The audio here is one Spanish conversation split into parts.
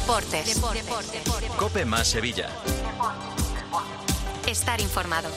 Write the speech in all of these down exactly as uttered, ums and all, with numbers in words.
Deportes. Deportes. Deportes. COPE más Sevilla. Estar informado.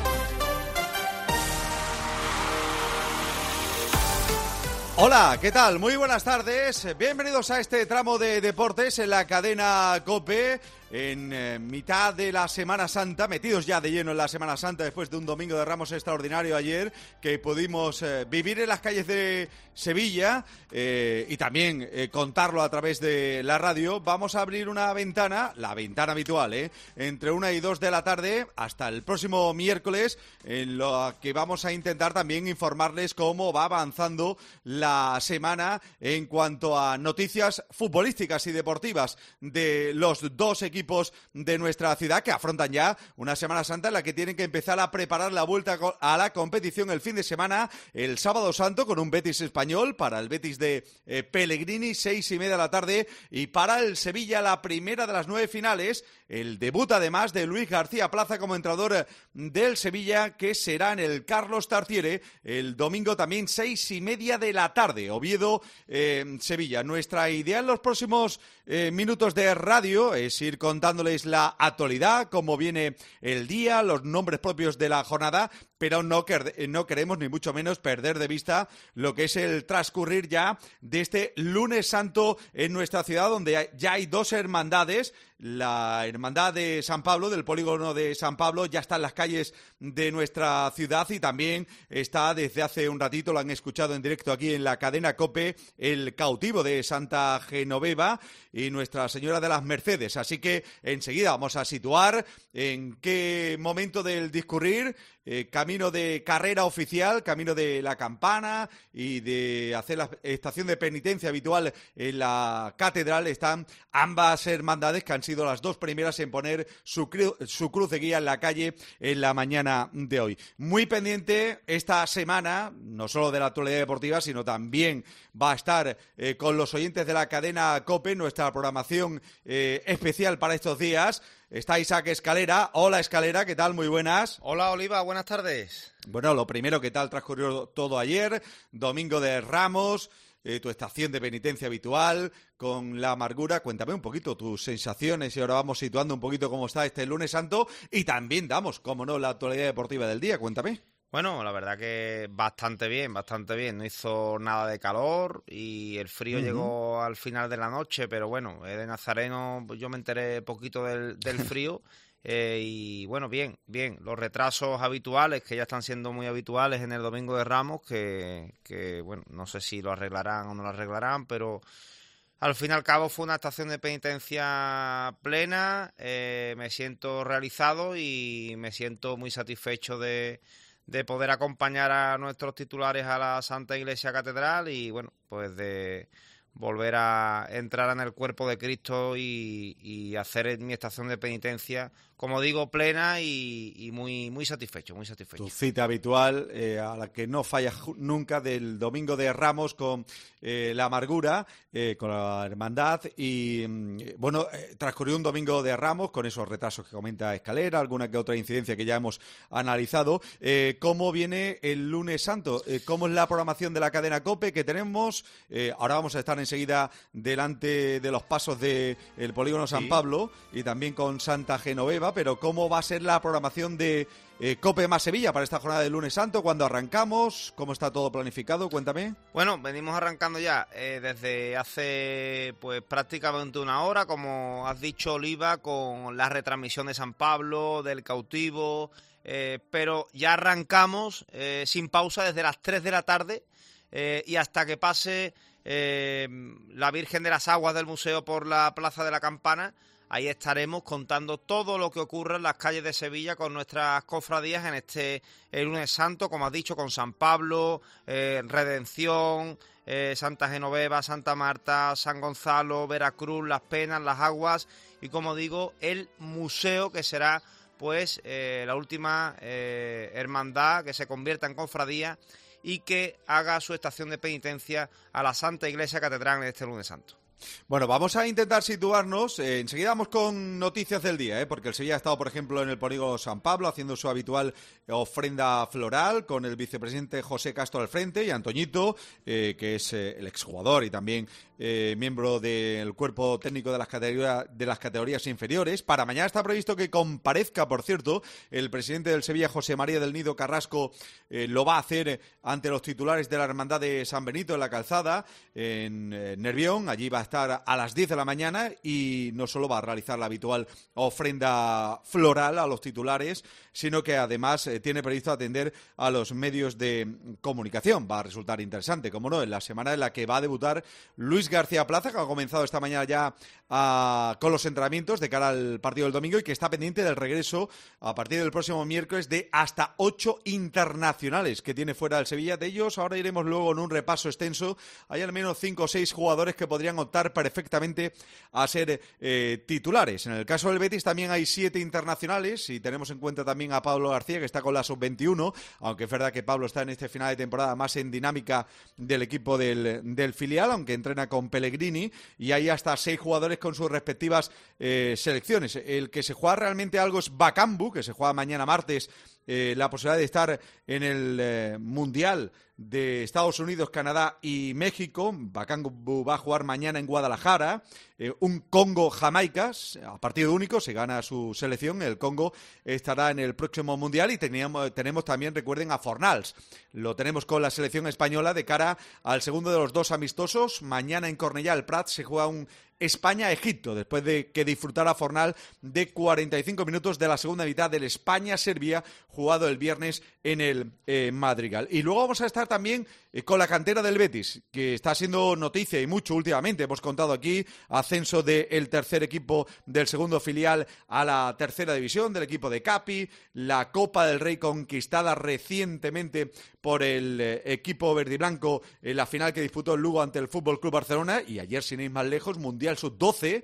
Hola, ¿qué tal? Muy buenas tardes. Bienvenidos a este tramo de deportes en la cadena COPE. En eh, mitad de la Semana Santa, metidos ya de lleno en la Semana Santa después de un Domingo de Ramos extraordinario ayer que pudimos eh, vivir en las calles de Sevilla eh, y también eh, contarlo a través de la radio. Vamos a abrir una ventana, la ventana habitual, ¿eh? entre una y dos de la tarde hasta el próximo miércoles, en lo que vamos a intentar también informarles cómo va avanzando la semana en cuanto a noticias futbolísticas y deportivas de los dos equipos equipos de nuestra ciudad que afrontan ya una Semana Santa en la que tienen que empezar a preparar la vuelta a la competición el fin de semana, el Sábado Santo, con un Betis español para el Betis de eh, Pellegrini, seis y media de la tarde, y para el Sevilla la primera de las nueve finales, el debut además de Luis García Plaza como entrenador del Sevilla, que será en el Carlos Tartiere el domingo también seis y media de la tarde, Oviedo, eh, Sevilla. Nuestra idea en los próximos eh, minutos de radio es ir contándoles la actualidad, cómo viene el día, los nombres propios de la jornada, pero no, no queremos ni mucho menos perder de vista lo que es el transcurrir ya de este lunes santo en nuestra ciudad, donde ya hay dos hermandades. La hermandad de San Pablo, del polígono de San Pablo, ya está en las calles de nuestra ciudad y también está desde hace un ratito, lo han escuchado en directo aquí en la cadena COPE, el cautivo de Santa Genoveva y Nuestra Señora de las Mercedes. Así que enseguida vamos a situar en qué momento del discurrir, eh, camino de carrera oficial, camino de la campana y de hacer la estación de penitencia habitual en la catedral, están ambas hermandades que han sido las dos primeras en poner su, cru su cruz de guía en la calle en la mañana de hoy. Muy pendiente esta semana, no solo de la actualidad deportiva, sino también va a estar eh, con los oyentes de la cadena COPE, nuestra programación eh, especial para estos días. Está Isaac Escalera. Hola, Escalera, ¿qué tal? Muy buenas. Hola, Oliva, buenas tardes. Bueno, lo primero, ¿qué tal transcurrió todo ayer? Domingo de Ramos, eh, tu estación de penitencia habitual con la amargura. Cuéntame un poquito tus sensaciones y ahora vamos situando un poquito cómo está este lunes santo y también damos, como no, la actualidad deportiva del día. Cuéntame. Bueno, la verdad que bastante bien, bastante bien. No hizo nada de calor y el frío uh-huh. llegó al final de la noche, pero bueno, de Nazareno yo me enteré poquito del, del frío eh, y bueno, bien, bien. Los retrasos habituales, que ya están siendo muy habituales en el Domingo de Ramos, que, que bueno, no sé si lo arreglarán o no lo arreglarán, pero al fin y al cabo fue una estación de penitencia plena. Eh, me siento realizado y me siento muy satisfecho de... de poder acompañar a nuestros titulares a la Santa Iglesia Catedral y, bueno, pues de volver a entrar en el cuerpo de Cristo y, y hacer mi estación de penitencia, como digo, plena y, y muy muy satisfecho, muy satisfecho. Tu cita habitual, eh, a la que no fallas nunca, del Domingo de Ramos con eh, la amargura, eh, con la hermandad y, bueno, eh, transcurrió un Domingo de Ramos con esos retrasos que comenta Escalera, alguna que otra incidencia que ya hemos analizado. Eh, ¿Cómo viene el lunes santo? Eh, ¿Cómo es la programación de la cadena COPE que tenemos? Eh, ahora vamos a estar enseguida delante de los pasos del polígono San sí. Pablo y también con Santa Genoveva, pero ¿cómo va a ser la programación de eh, COPE más Sevilla para esta jornada del lunes santo? ¿Cuándo arrancamos? ¿Cómo está todo planificado? Cuéntame. Bueno, venimos arrancando ya eh, desde hace pues prácticamente una hora, como has dicho, Oliva, con la retransmisión de San Pablo, del cautivo, eh, pero ya arrancamos eh, sin pausa desde las tres de la tarde eh, y hasta que pase eh, la Virgen de las Aguas del Museo por la Plaza de la Campana. Ahí estaremos contando todo lo que ocurre en las calles de Sevilla con nuestras cofradías en este el lunes santo, como has dicho, con San Pablo, eh, Redención, eh, Santa Genoveva, Santa Marta, San Gonzalo, Veracruz, Las Penas, Las Aguas y, como digo, el museo, que será pues eh, la última eh, hermandad que se convierta en cofradía y que haga su estación de penitencia a la Santa Iglesia Catedral en este lunes santo. Bueno, vamos a intentar situarnos. Eh, enseguida vamos con noticias del día, ¿eh? Porque el Sevilla ha estado, por ejemplo, en el polígono San Pablo haciendo su habitual ofrenda floral con el vicepresidente José Castro al frente y Antoñito, eh, que es eh, el exjugador y también eh, miembro del cuerpo técnico de las, categoría, de las categorías inferiores. Para mañana está previsto que comparezca, por cierto, el presidente del Sevilla, José María del Nido Carrasco, eh, lo va a hacer ante los titulares de la Hermandad de San Benito en la Calzada, en eh, Nervión. Allí va a estar a las diez de la mañana y no solo va a realizar la habitual ofrenda floral a los titulares, sino que además eh, tiene previsto atender a los medios de comunicación. Va a resultar interesante, como no, en la semana en la que va a debutar Luis García Plaza, que ha comenzado esta mañana ya a, con los entrenamientos de cara al partido del domingo y que está pendiente del regreso a partir del próximo miércoles de hasta ocho internacionales que tiene fuera del Sevilla. De ellos ahora iremos luego en un repaso extenso. Hay al menos cinco o seis jugadores que podrían optar perfectamente a ser eh, titulares. En el caso del Betis también hay siete internacionales y tenemos en cuenta también a Pablo García, que está con la sub veintiuno, aunque es verdad que Pablo está en este final de temporada más en dinámica del equipo del, del filial, aunque entrena con Pellegrini, y hay hasta seis jugadores con sus respectivas eh, selecciones. El que se juega realmente algo es Bakambu, que se juega mañana martes eh, la posibilidad de estar en el eh, Mundial de Estados Unidos, Canadá y México. Bakambu va a jugar mañana en Guadalajara. Eh, un Congo-Jamaica, a partido único, se gana su selección. El Congo estará en el próximo Mundial y teníamos, tenemos también, recuerden, a Fornals. Lo tenemos con la selección española de cara al segundo de los dos amistosos. Mañana en Cornellà el Prat se juega un España-Egipto, después de que disfrutara Fornal de cuarenta y cinco minutos de la segunda mitad del España-Serbia, jugado el viernes en el eh, Madrigal. Y luego vamos a estar también eh, con la cantera del Betis, que está siendo noticia y mucho últimamente. Hemos contado aquí ascenso del tercer equipo del segundo filial a la tercera división, del equipo de Capi, la Copa del Rey conquistada recientemente por el eh, equipo verdiblanco en la final que disputó el Lugo ante el F C Barcelona, y ayer, sin ir más lejos, Mundial sub doce,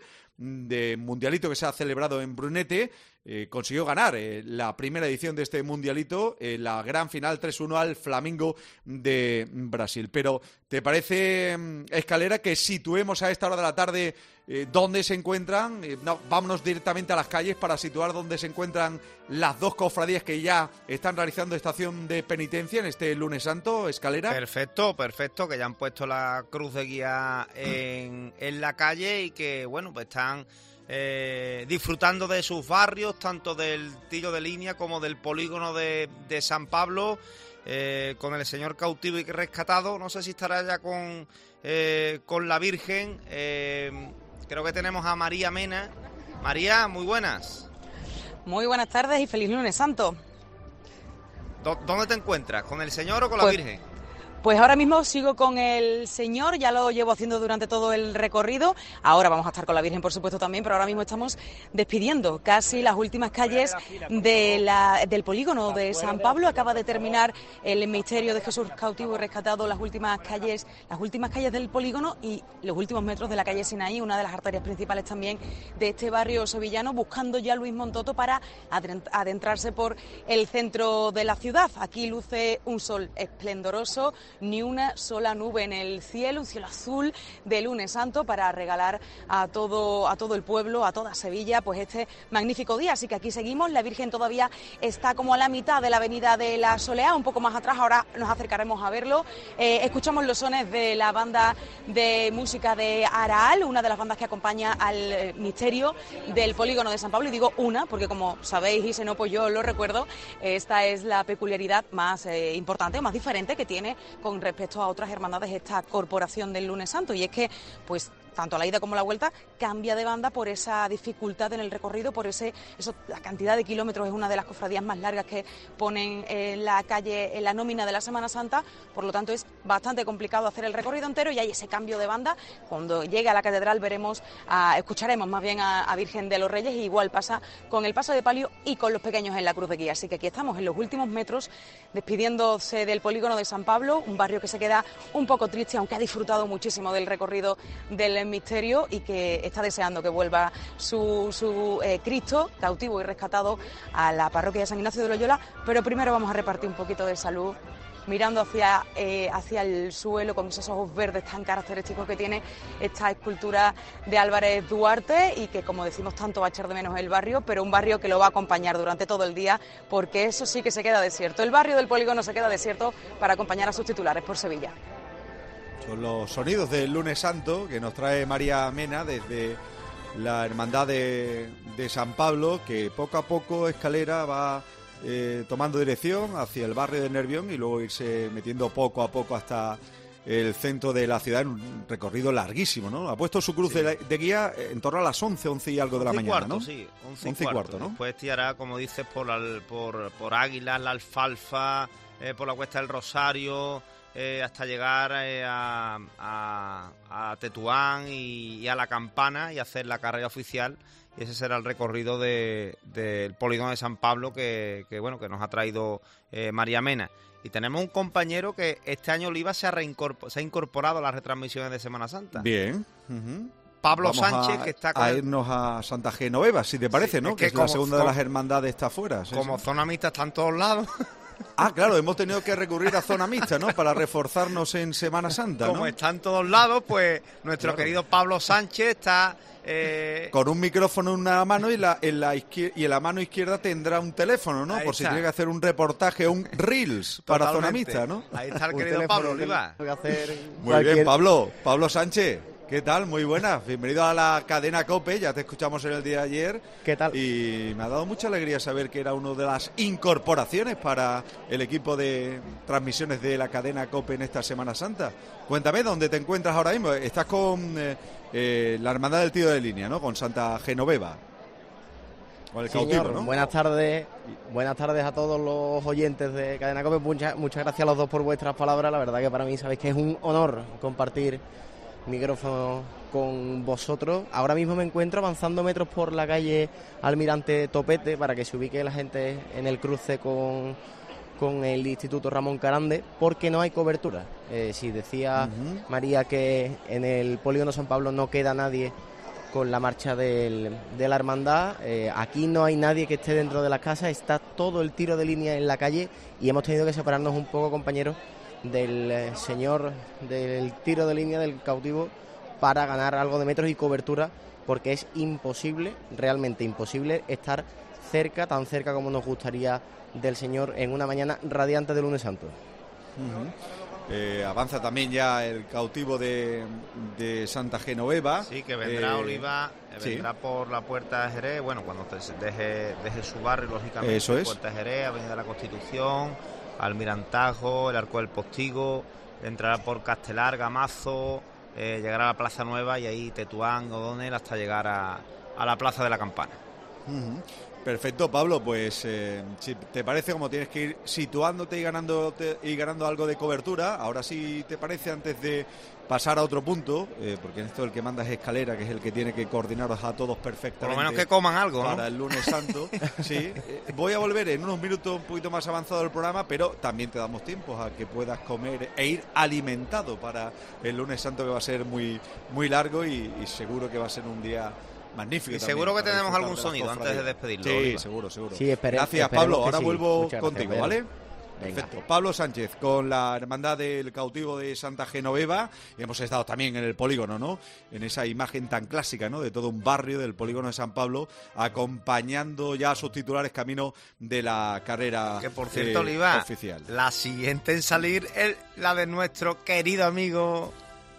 de mundialito que se ha celebrado en Brunete. Eh, consiguió ganar eh, la primera edición de este mundialito, eh, la gran final tres uno al Flamengo de Brasil. Pero ¿te parece, Escalera, que situemos a esta hora de la tarde eh, dónde se encuentran? Eh, no, vámonos directamente a las calles para situar dónde se encuentran las dos cofradías que ya están realizando estación de penitencia en este lunes santo, Escalera. Perfecto, perfecto, que ya han puesto la cruz de guía en, en la calle y que, bueno, pues están Eh, disfrutando de sus barrios, tanto del tiro de línea como del polígono de, de San Pablo, eh, con el señor cautivo y rescatado. No sé si estará ya con, eh, con la Virgen. Eh, creo que tenemos a María Mena. María, muy buenas. Muy buenas tardes y feliz lunes santo. ¿Dónde te encuentras? ¿Con el señor o con pues, la Virgen? Pues ahora mismo sigo con el señor, ya lo llevo haciendo durante todo el recorrido. Ahora vamos a estar con la Virgen, por supuesto, también, pero ahora mismo estamos despidiendo casi las últimas calles de la, del polígono de San Pablo. Acaba de terminar el misterio de Jesús cautivo y rescatado, las últimas calles, las últimas calles del polígono y los últimos metros de la calle Sinaí, una de las arterias principales también de este barrio sevillano, buscando ya Luis Montoto para adentrarse por el centro de la ciudad. Aquí luce un sol esplendoroso, ni una sola nube en el cielo, un cielo azul de lunes santo para regalar a todo, a todo el pueblo, a toda Sevilla, pues este magnífico día. Así que aquí seguimos, la Virgen todavía está como a la mitad de la avenida de la Soleá, un poco más atrás, ahora nos acercaremos a verlo. Eh, escuchamos los sones de la banda de música de Araal, una de las bandas que acompaña al misterio del polígono de San Pablo, y digo una, porque como sabéis, y si no, pues yo lo recuerdo, esta es la peculiaridad más eh, importante, más diferente que tiene con respecto a otras hermandades esta corporación del lunes santo, y es que pues tanto a la ida como a la vuelta cambia de banda por esa dificultad en el recorrido, por ese eso, la cantidad de kilómetros. Es una de las cofradías más largas que ponen en la calle, en la nómina de la Semana Santa, por lo tanto es bastante complicado hacer el recorrido entero y hay ese cambio de banda. Cuando llegue a la catedral veremos, a, escucharemos más bien a, a Virgen de los Reyes, y igual pasa con el paso de palio y con los pequeños en la cruz de guía. Así que aquí estamos en los últimos metros despidiéndose del polígono de San Pablo, un barrio que se queda un poco triste, aunque ha disfrutado muchísimo del recorrido del misterio y que está deseando que vuelva su, su eh, Cristo cautivo y rescatado a la parroquia de San Ignacio de Loyola. Pero primero vamos a repartir un poquito de salud mirando hacia, eh, hacia el suelo con esos ojos verdes tan característicos que tiene esta escultura de Álvarez Duarte y que, como decimos, tanto va a echar de menos el barrio, pero un barrio que lo va a acompañar durante todo el día, porque eso sí que se queda desierto. El barrio del Polígono se queda desierto para acompañar a sus titulares por Sevilla. Son los sonidos del Lunes Santo que nos trae María Mena desde la Hermandad de, de San Pablo, que poco a poco Escalera va eh, tomando dirección hacia el barrio de Nervión y luego irse metiendo poco a poco hasta el centro de la ciudad en un recorrido larguísimo, ¿no? Ha puesto su cruz sí. de, de guía en torno a las once, once y algo de la mañana, cuarto, ¿no? Sí, once y once y cuarto, cuarto, ¿no? Después tirará, como dices, por, al, por, por Águilas, la Alfalfa, eh, por la Cuesta del Rosario, eh, hasta llegar eh, a, a, a Tetuán y, y a la Campana y hacer la carrera oficial. Y ese será el recorrido de, del Polígono de San Pablo que, que bueno que nos ha traído eh, María Mena. Y tenemos un compañero que este año Oliva se ha, reincorpor- se ha incorporado a las retransmisiones de Semana Santa. Bien. Uh-huh. Pablo Vamos Sánchez, a, que está con a el... irnos a Santa Genoveva, si te parece, sí, ¿no? es Que, que es como, la segunda como, de las hermandades está afuera. ¿Sí? Como zona mixta está en todos lados. Ah, claro, hemos tenido que recurrir a zona mixta, ¿no? Para reforzarnos en Semana Santa, ¿no? Como está en todos lados, pues nuestro claro. querido Pablo Sánchez está... Eh... con un micrófono en una mano y, la, en la izquier- y en la mano izquierda tendrá un teléfono, ¿no? Ahí Por está. si tiene que hacer un reportaje, un Reels para zona mixta, ¿no? Ahí está el querido Pablo Oliva. Muy cualquier... bien, Pablo. Pablo Sánchez. ¿Qué tal? Muy buenas. Bienvenido a la cadena COPE, ya te escuchamos en el día de ayer. ¿Qué tal? Y me ha dado mucha alegría saber que era una de las incorporaciones para el equipo de transmisiones de la cadena COPE en esta Semana Santa. Cuéntame, ¿dónde te encuentras ahora mismo? Estás con eh, eh, la Hermandad del Tiro de Línea, ¿no? Con Santa Genoveva. Con el Señor, cautivo, ¿no? buenas tardes. Buenas tardes a todos los oyentes de Cadena COPE. Muchas, muchas gracias a los dos por vuestras palabras. La verdad que para mí sabéis que es un honor compartir micrófono con vosotros. Ahora mismo me encuentro avanzando metros por la calle Almirante Topete para que se ubique la gente en el cruce con, con el Instituto Ramón Carande, porque no hay cobertura. Eh, si decía uh-huh. María que en el Polígono San Pablo no queda nadie con la marcha del, de la hermandad, eh, aquí no hay nadie que esté dentro de las casas, está todo el tiro de línea en la calle y hemos tenido que separarnos un poco, compañeros, del eh, señor del tiro de línea del cautivo para ganar algo de metros y cobertura, porque es imposible, realmente imposible, estar cerca, tan cerca como nos gustaría del señor en una mañana radiante de Lunes Santo. Uh-huh. Eh, avanza también ya el cautivo de, de Santa Genoveva. Sí, que vendrá eh, Oliva, vendrá sí. por la Puerta de Jerez, bueno, cuando deje, deje su barrio, lógicamente, eso es. Puerta de Jerez, Avenida de la Constitución, Almirantajo, el Arco del Postigo, entrará por Castelar, Gamazo, eh, llegará a la Plaza Nueva y ahí Tetuán, O'Donnell, hasta llegar a, a la Plaza de la Campana. Uh-huh. Perfecto, Pablo, pues eh, si te parece, como tienes que ir situándote y ganando y ganando algo de cobertura, ahora sí te parece, antes de pasar a otro punto, eh, porque en esto el que manda es Escalera, que es el que tiene que coordinaros a todos perfectamente. Por lo menos que coman algo, ¿no? Para el Lunes Santo. Sí, eh, voy a volver en unos minutos un poquito más avanzado del programa, pero también te damos tiempo a que puedas comer e ir alimentado para el Lunes Santo, que va a ser muy, muy largo y, y seguro que va a ser un día magnífico. Y seguro que tenemos algún sonido antes de despedirlo. Sí, Oliva. seguro, seguro. Sí, espere, gracias, Pablo. Ahora sí. vuelvo Muchas contigo, gracias, ¿vale? Venga. Perfecto. Pablo Sánchez con la Hermandad del Cautivo de Santa Genoveva. Hemos estado también en el polígono, ¿no? En esa imagen tan clásica, ¿no? De todo un barrio del polígono de San Pablo, acompañando ya a sus titulares camino de la carrera que por cierto, eh, Oliva, oficial. La siguiente en salir es la de nuestro querido amigo.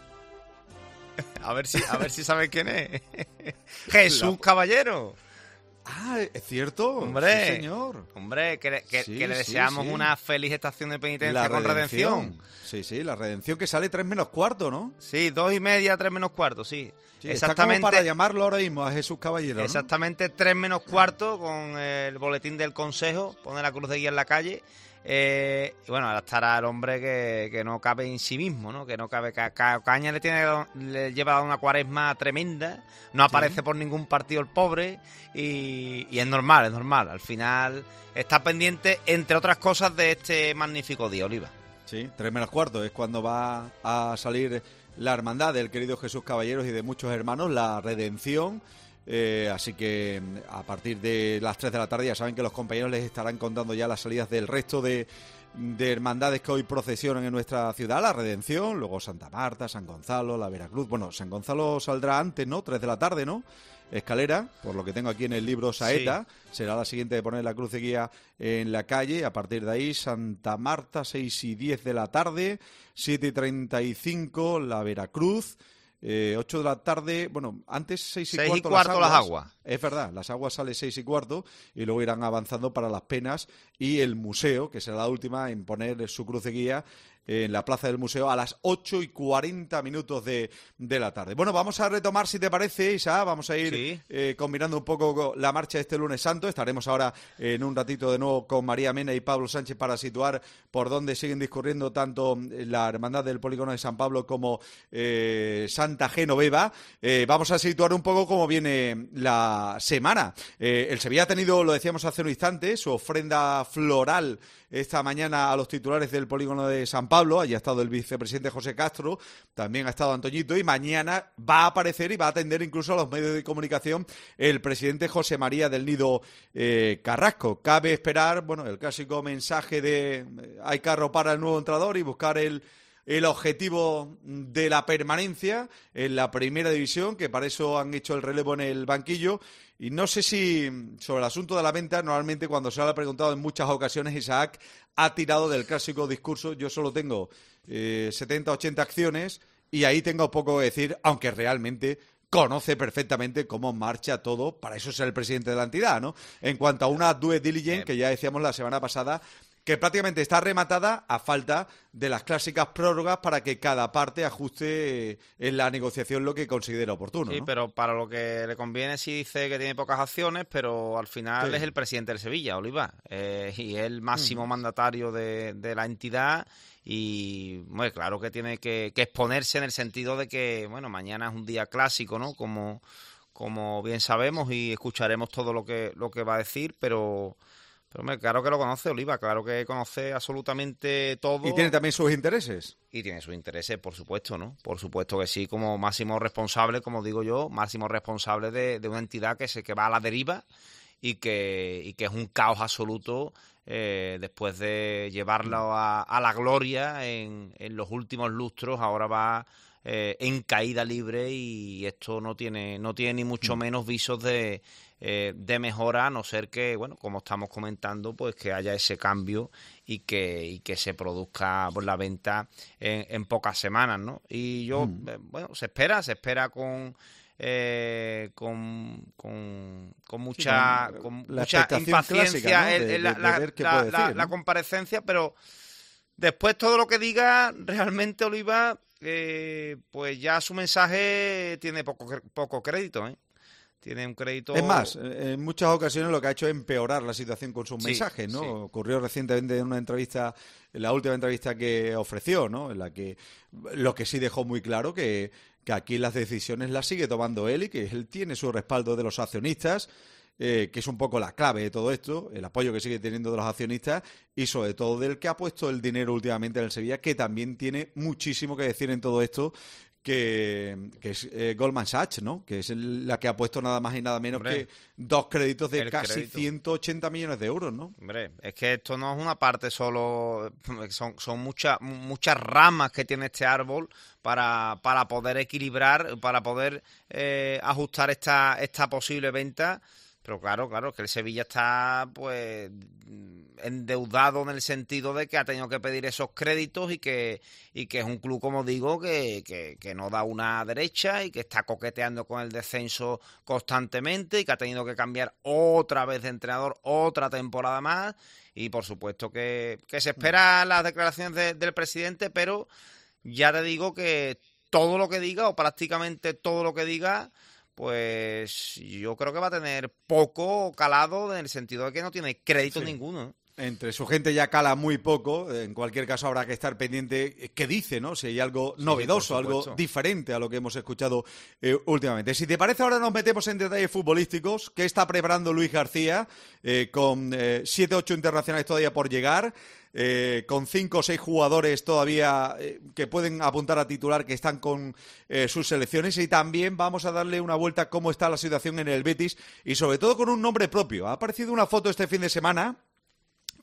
A ver si, a ver si sabes quién es. Jesús la... Caballero. Ah, ¿es cierto? Hombre, sí, señor. Hombre, que, que, sí, que le sí, deseamos sí. una feliz estación de penitencia la con redención. redención. Sí, sí, la redención que sale tres menos cuarto, ¿no? Sí, dos y media, tres menos cuarto, sí. sí exactamente. Está como para llamarlo ahora mismo a Jesús Caballero, ¿no? Exactamente, tres menos cuarto con el boletín del Consejo, pone la cruz de guía en la calle. Eh, y bueno, ahora estará el hombre que, que no cabe en sí mismo, ¿no? Que no cabe. Ca, ca, Caña le tiene le lleva una cuaresma tremenda, no aparece sí. por ningún partido el pobre y, y es normal, es normal. Al final está pendiente, entre otras cosas, de este magnífico día, Oliva. Sí, tres menos cuarto es cuando va a salir la hermandad del querido Jesús Caballeros y de muchos hermanos, la redención. Eh, así que a partir de las tres de la tarde ya saben que los compañeros les estarán contando ya las salidas del resto de de hermandades que hoy procesionan en nuestra ciudad, la Redención, luego Santa Marta, San Gonzalo, la Veracruz. Bueno, San Gonzalo saldrá antes, ¿no? Tres de la tarde, ¿no? Escalera, por lo que tengo aquí en el libro Saeta, sí. Será la siguiente de poner la cruz de guía en la calle. A partir de ahí, Santa Marta, seis y diez de la tarde, siete y treinta y cinco, la Veracruz, eh, ocho de la tarde, bueno, antes seis y seis cuarto, y cuarto las, aguas, las aguas. Es verdad, las aguas sale seis y cuarto y luego irán avanzando para las penas y el museo, que será la última en poner su cruz de guía en la plaza del museo a las ocho y cuarenta minutos de, de la tarde. Bueno, vamos a retomar, si te parece, Isa, vamos a ir sí. eh, combinando un poco la marcha de este lunes santo. Estaremos ahora eh, en un ratito de nuevo con María Mena y Pablo Sánchez para situar por dónde siguen discurriendo tanto la Hermandad del Polígono de San Pablo como eh, Santa Genoveva. Eh, vamos a situar un poco cómo viene la semana. Eh, el Sevilla ha tenido, lo decíamos hace un instante, su ofrenda floral esta mañana a los titulares del Polígono de San Pablo. Allí ha estado el vicepresidente José Castro, también ha estado Antoñito, y mañana va a aparecer y va a atender incluso a los medios de comunicación el presidente José María del Nido eh, Carrasco. Cabe esperar, bueno, el clásico mensaje de eh, hay que arropar al nuevo entrenador y buscar el el objetivo de la permanencia en la primera división, que para eso han hecho el relevo en el banquillo. Y no sé si sobre el asunto de la venta, normalmente cuando se le ha preguntado en muchas ocasiones, Isaac ha tirado del clásico discurso: yo solo tengo eh, setenta, ochenta acciones y ahí tengo poco que decir, aunque realmente conoce perfectamente cómo marcha todo. Para eso es el presidente de la entidad, ¿no? En cuanto a una due diligence, que ya decíamos la semana pasada, que prácticamente está rematada a falta de las clásicas prórrogas para que cada parte ajuste en la negociación lo que considera oportuno. Sí, ¿no? Pero para lo que le conviene sí dice que tiene pocas acciones, pero al final sí. es el presidente del Sevilla, Oliva, eh, y es el máximo mm. mandatario de, de la entidad. Y bueno, claro que tiene que, que exponerse en el sentido de que, bueno, mañana es un día clásico, ¿no? Como, como bien sabemos, y escucharemos todo lo que, lo que va a decir, pero... Pero hombre, claro que lo conoce, Oliva, claro que conoce absolutamente todo. ¿Y tiene también sus intereses? Y tiene sus intereses, por supuesto, ¿no? Por supuesto que sí, como máximo responsable, como digo yo, máximo responsable de, de una entidad que se que va a la deriva y que, y que es un caos absoluto eh, después de llevarlo a, a la gloria en, en los últimos lustros. Ahora va eh, en caída libre y esto no tiene, no tiene ni mucho menos visos de... Eh, de mejora, a no ser que, bueno, como estamos comentando, pues que haya ese cambio y que, y que se produzca pues, la venta en, en pocas semanas, ¿no? Y yo, mm. eh, bueno, se espera, se espera con eh, con, con, con mucha, sí, con mucha impaciencia, ¿no? de, el, el, la, de la, la, decir, la, ¿no? la comparecencia, pero después todo lo que diga, realmente, Oliva, eh, pues ya su mensaje tiene poco, poco crédito, ¿eh? Tiene un crédito... Es más, en muchas ocasiones lo que ha hecho es empeorar la situación con sus sí, mensajes, ¿no? Sí. Ocurrió recientemente en una entrevista, en la última entrevista que ofreció, ¿no? En la que lo que sí dejó muy claro que, que aquí las decisiones las sigue tomando él y que él tiene su respaldo de los accionistas, eh, que es un poco la clave de todo esto, el apoyo que sigue teniendo de los accionistas y sobre todo del que ha puesto el dinero últimamente en el Sevilla, que también tiene muchísimo que decir en todo esto, que, que es eh, Goldman Sachs, ¿no? Que es el, la que ha puesto nada más y nada menos Hombre, que dos créditos de casi crédito. ciento ochenta millones de euros, ¿no? Hombre, es que esto no es una parte solo, son, son muchas muchas ramas que tiene este árbol para, para poder equilibrar, para poder eh, ajustar esta, esta posible venta. Pero claro, claro, que el Sevilla está pues endeudado en el sentido de que ha tenido que pedir esos créditos y que y que es un club, como digo, que, que, que no da una derecha y que está coqueteando con el descenso constantemente y que ha tenido que cambiar otra vez de entrenador otra temporada más. Y por supuesto que, que se esperan las declaraciones de, del presidente, pero ya te digo que todo lo que diga, o prácticamente todo lo que diga, pues yo creo que va a tener poco calado en el sentido de que no tiene crédito sí. ninguno. Entre su gente ya cala muy poco. En cualquier caso habrá que estar pendiente qué dice, ¿no? Si hay algo sí, novedoso, algo diferente a lo que hemos escuchado eh, últimamente. Si te parece, ahora nos metemos en detalles futbolísticos. ¿Qué está preparando Luis García? Eh, con eh, siete ocho internacionales todavía por llegar. Eh, con cinco o seis jugadores todavía eh, que pueden apuntar a titular, que están con eh, sus selecciones, y también vamos a darle una vuelta a cómo está la situación en el Betis y sobre todo con un nombre propio. Ha aparecido una foto este fin de semana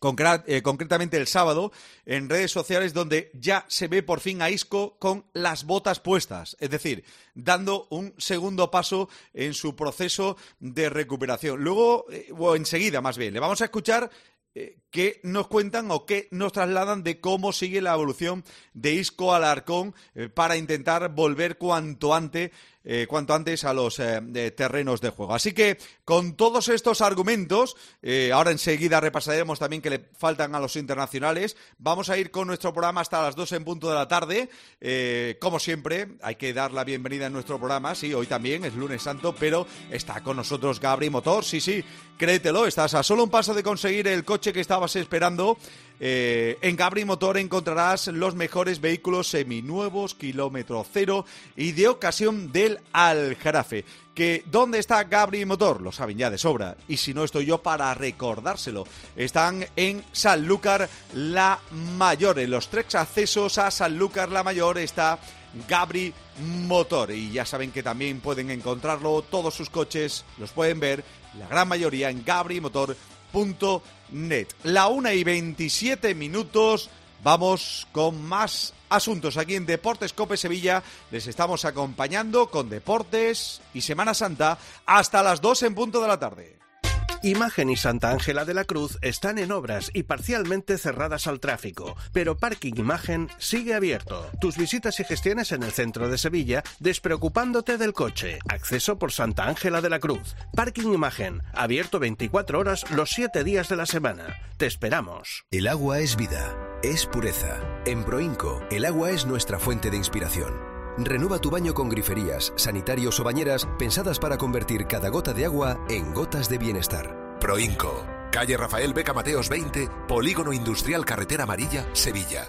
Concret, eh, concretamente el sábado, en redes sociales, donde ya se ve por fin a Isco con las botas puestas, es decir, dando un segundo paso en su proceso de recuperación. Luego, eh, o enseguida más bien, le vamos a escuchar eh, qué nos cuentan o qué nos trasladan de cómo sigue la evolución de Isco Alarcón eh, para intentar volver cuanto antes Eh, cuanto antes a los eh, de terrenos de juego. Así que con todos estos argumentos, eh, ahora enseguida repasaremos también que le faltan a los internacionales. Vamos a ir con nuestro programa hasta las dos en punto de la tarde. Eh, como siempre, hay que dar la bienvenida en nuestro programa. Sí, hoy también es lunes santo, pero está con nosotros Gabri Motor. Sí, sí, créetelo, estás a solo un paso de conseguir el coche que estabas esperando. Eh, en Gabri Motor encontrarás los mejores vehículos seminuevos, kilómetro cero y de ocasión del Aljarafe. Que ¿dónde está Gabri Motor? Lo saben ya de sobra. Y si no, estoy yo para recordárselo. Están en Sanlúcar la Mayor. En los tres accesos a Sanlúcar la Mayor está Gabri Motor. Y ya saben que también pueden encontrarlo, todos sus coches los pueden ver, la gran mayoría en gabri motor punto net. La una y veintisiete minutos, vamos con más asuntos aquí en Deportes COPE Sevilla. Les estamos acompañando con Deportes y Semana Santa hasta las dos en punto de la tarde. Imagen y Santa Ángela de la Cruz están en obras y parcialmente cerradas al tráfico, pero Parking Imagen sigue abierto. Tus visitas y gestiones en el centro de Sevilla, despreocupándote del coche. Acceso por Santa Ángela de la Cruz. Parking Imagen, abierto veinticuatro horas los siete días de la semana. Te esperamos. El agua es vida, es pureza. En Proinco, el agua es nuestra fuente de inspiración. Renueva tu baño con griferías, sanitarios o bañeras pensadas para convertir cada gota de agua en gotas de bienestar. Proinco, calle Rafael Beca Mateos veinte, Polígono Industrial Carretera Amarilla, Sevilla.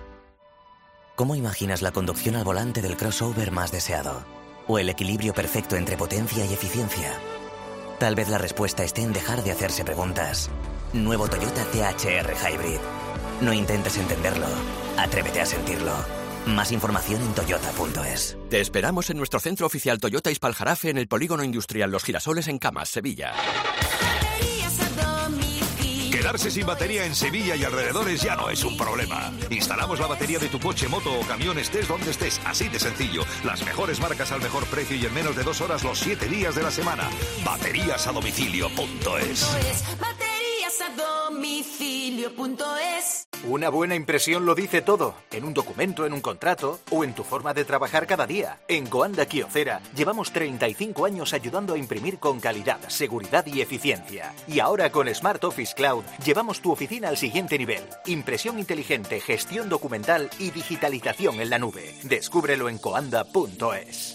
¿Cómo imaginas la conducción al volante del crossover más deseado? ¿O el equilibrio perfecto entre potencia y eficiencia? Tal vez la respuesta esté en dejar de hacerse preguntas. Nuevo Toyota T H R Hybrid. No intentes entenderlo, atrévete a sentirlo. Más información en toyota punto es. Te esperamos en nuestro centro oficial Toyota Ispal-Jarafe en el Polígono Industrial Los Girasoles en Camas, Sevilla. Quedarse sin batería en Sevilla y alrededores ya no es un problema. Instalamos la batería de tu coche, moto o camión, estés donde estés, así de sencillo. Las mejores marcas al mejor precio y en menos de dos horas los siete días de la semana. Baterías a domicilio punto es. Baterías a domicilio punto es. Una buena impresión lo dice todo, en un documento, en un contrato o en tu forma de trabajar cada día. En Coanda Kyocera llevamos treinta y cinco años ayudando a imprimir con calidad, seguridad y eficiencia. Y ahora con Smart Office Cloud llevamos tu oficina al siguiente nivel. Impresión inteligente, gestión documental y digitalización en la nube. Descúbrelo en coanda punto es.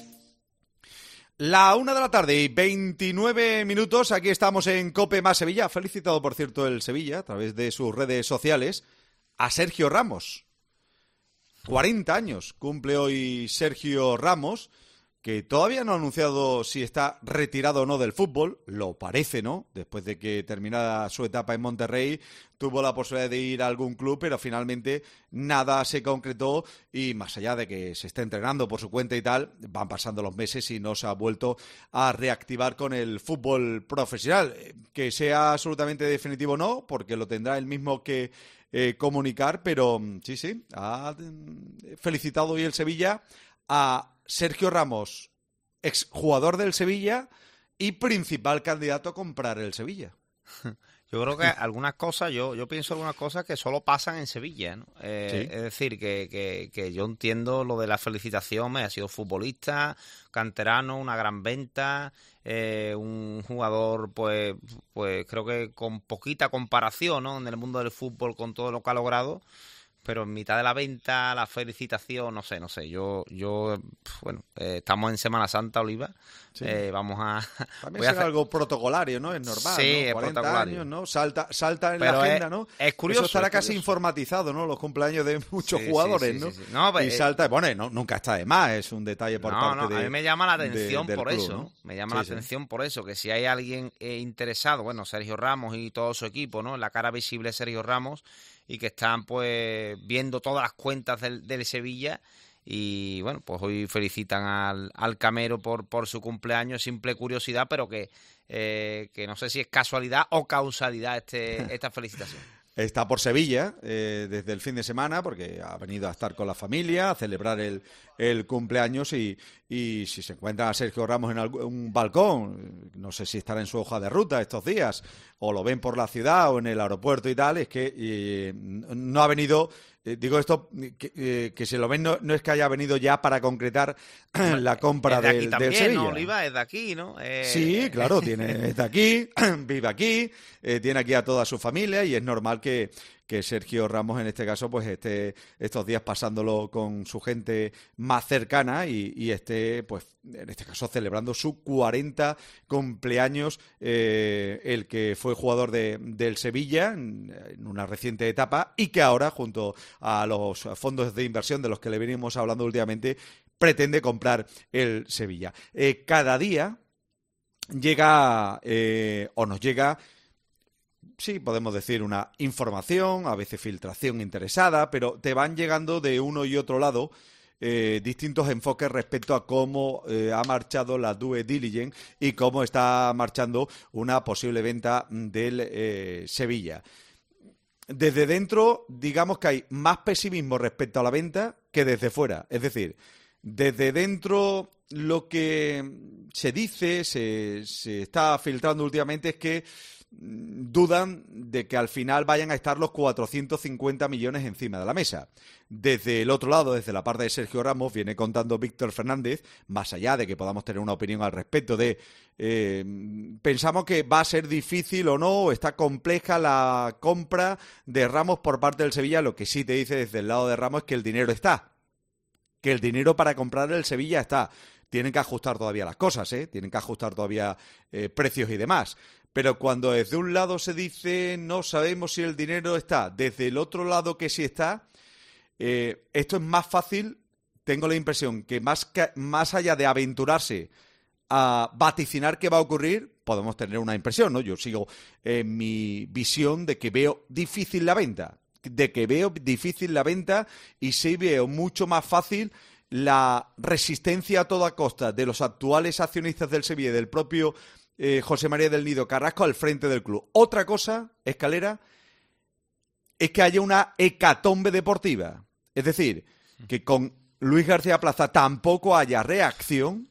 La una de la tarde y veintinueve minutos, aquí estamos en COPE más Sevilla. Ha felicitado, por cierto, el Sevilla, a través de sus redes sociales, a Sergio Ramos. cuarenta años cumple hoy Sergio Ramos, que todavía no ha anunciado si está retirado o no del fútbol. Lo parece, ¿no? Después de que terminara su etapa en Monterrey, tuvo la posibilidad de ir a algún club, pero finalmente nada se concretó y más allá de que se esté entrenando por su cuenta y tal, van pasando los meses y no se ha vuelto a reactivar con el fútbol profesional. Que sea absolutamente definitivo o no, porque lo tendrá él mismo que eh, comunicar, pero sí, sí, ha felicitado hoy el Sevilla a Sergio Ramos, exjugador del Sevilla y principal candidato a comprar el Sevilla. Yo creo que algunas cosas, yo yo pienso algunas cosas que solo pasan en Sevilla, ¿no? Eh, Sí. Es decir, que, que, que yo entiendo lo de la felicitación, me ha sido futbolista, canterano, una gran venta, eh, un jugador, pues, pues creo que con poquita comparación, ¿no? En el mundo del fútbol con todo lo que ha logrado. Pero en mitad de la venta, la felicitación, no sé, no sé. Yo, yo bueno, eh, estamos en Semana Santa, Oliva. Sí. Eh, vamos a... También voy a será hacer- algo protocolario, ¿no? Es normal, Sí, ¿no? es cuarenta protocolario. años, ¿no? Salta, salta en Pero la agenda, es- ¿no? es curioso, Eso estará es casi curioso. informatizado, ¿no? Los cumpleaños de muchos Sí, sí, jugadores, sí, ¿no? sí, sí. No, pues, y eh, salta, bueno, no, nunca está de más, es un detalle por no, parte no, de a mí me llama la de- atención del por club, eso, ¿no? me llama Sí, la sí. atención por eso, que si hay alguien eh, interesado, bueno, Sergio Ramos y todo su equipo, ¿no? La cara visible de Sergio Ramos y que están pues viendo todas las cuentas del, del Sevilla y bueno, pues hoy felicitan al, al Camero por, por su cumpleaños, simple curiosidad, pero que, eh, que no sé si es casualidad o causalidad este esta felicitación. está por Sevilla eh, desde el fin de semana porque ha venido a estar con la familia, a celebrar el, el cumpleaños y, y si se encuentra a Sergio Ramos en algún balcón, no sé si estará en su hoja de ruta estos días o lo ven por la ciudad o en el aeropuerto y tal, es que eh, no ha venido... Digo esto, que, eh, que se lo ven, no, no es que haya venido ya para concretar la compra es de aquí del, también, del Sevilla. ¿no, Oliva? Es de aquí, ¿no? Eh... Sí, claro, tiene, es de aquí, vive aquí, eh, tiene aquí a toda su familia y es normal que, que Sergio Ramos en este caso pues esté estos días pasándolo con su gente más cercana y, y esté pues en este caso celebrando su cuarenta cumpleaños, eh, el que fue jugador de, del Sevilla en, en una reciente etapa y que ahora junto a los fondos de inversión de los que le venimos hablando últimamente pretende comprar el Sevilla. Eh, cada día llega eh, o nos llega, sí, podemos decir una información, a veces filtración interesada, pero te van llegando de uno y otro lado eh, distintos enfoques respecto a cómo eh, ha marchado la due diligence y cómo está marchando una posible venta del eh, Sevilla. Desde dentro, digamos que hay más pesimismo respecto a la venta que desde fuera. Es decir, desde dentro lo que se dice, se, se está filtrando últimamente es que dudan de que al final vayan a estar los cuatrocientos cincuenta millones encima de la mesa. Desde el otro lado, desde la parte de Sergio Ramos, viene contando Víctor Fernández, más allá de que podamos tener una opinión al respecto de eh, pensamos que va a ser difícil o no, o está compleja la compra de Ramos por parte del Sevilla. Lo que sí te dice desde el lado de Ramos es que el dinero está, que el dinero para comprar el Sevilla está. Tienen que ajustar todavía las cosas, ¿eh? Tienen que ajustar todavía eh, precios y demás. Pero cuando desde un lado se dice no sabemos si el dinero está, desde el otro lado que sí está, eh, esto es más fácil, tengo la impresión, que más, que más allá de aventurarse a vaticinar qué va a ocurrir, podemos tener una impresión, ¿no? Yo sigo en mi visión de que veo difícil la venta, de que veo difícil la venta y sí veo mucho más fácil la resistencia a toda costa de los actuales accionistas del Sevilla y del propio eh, José María del Nido Carrasco al frente del club. Otra cosa, Escalera, es que haya una hecatombe deportiva. Es decir, que con Luis García Plaza tampoco haya reacción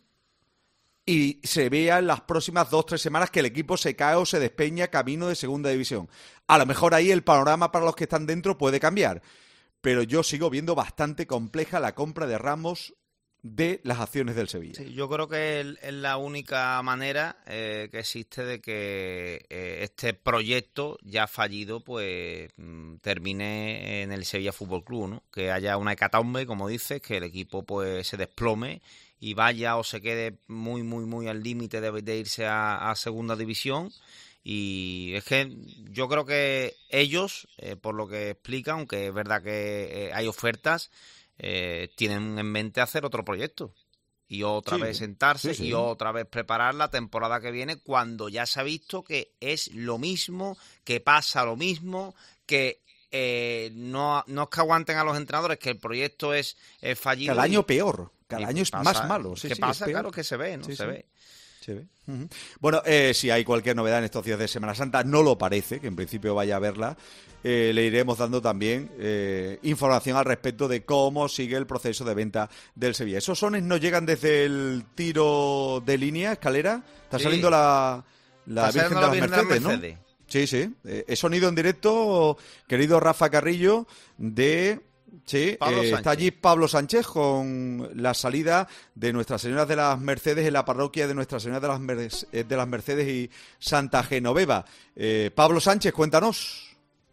y se vea en las próximas dos o tres semanas que el equipo se cae o se despeña camino de segunda división. A lo mejor ahí el panorama para los que están dentro puede cambiar. Pero yo sigo viendo bastante compleja la compra de Ramos de las acciones del Sevilla. Sí, yo creo que es la única manera eh, que existe de que eh, este proyecto ya fallido pues termine en el Sevilla Fútbol Club, ¿no? Que haya una hecatombe, como dices, que el equipo pues se desplome y vaya o se quede muy, muy, muy al límite de, de irse a, a segunda división. Y es que yo creo que ellos, eh, por lo que explican, aunque es verdad que eh, hay ofertas, eh, tienen en mente hacer otro proyecto. Y otra sí, vez sentarse sí, sí. y otra vez preparar la temporada que viene cuando ya se ha visto que es lo mismo, que pasa lo mismo, que eh, no, no es que aguanten a los entrenadores, que el proyecto es, es fallido. Cada año y, peor, cada año es pasa, más malo. Sí, ¿Qué sí, pasa? Claro que se ve, ¿no? Sí, se sí. ve. Uh-huh. Bueno, eh, si hay cualquier novedad en estos días de Semana Santa, no lo parece, que en principio vaya a verla, eh, le iremos dando también eh, información al respecto de cómo sigue el proceso de venta del Sevilla. ¿Esos sones nos llegan desde el tiro de línea, Escalera? Está sí. saliendo la, la Virgen de las Mercedes, ¿no? Mercedes. Sí, sí. Eh, he sonido en directo, querido Rafa Carrillo, de... Sí, eh, está allí Pablo Sánchez con la salida de Nuestra Señora de las Mercedes en la parroquia de Nuestra Señora de las, Mer- de las Mercedes y Santa Genoveva. Eh, Pablo Sánchez, cuéntanos.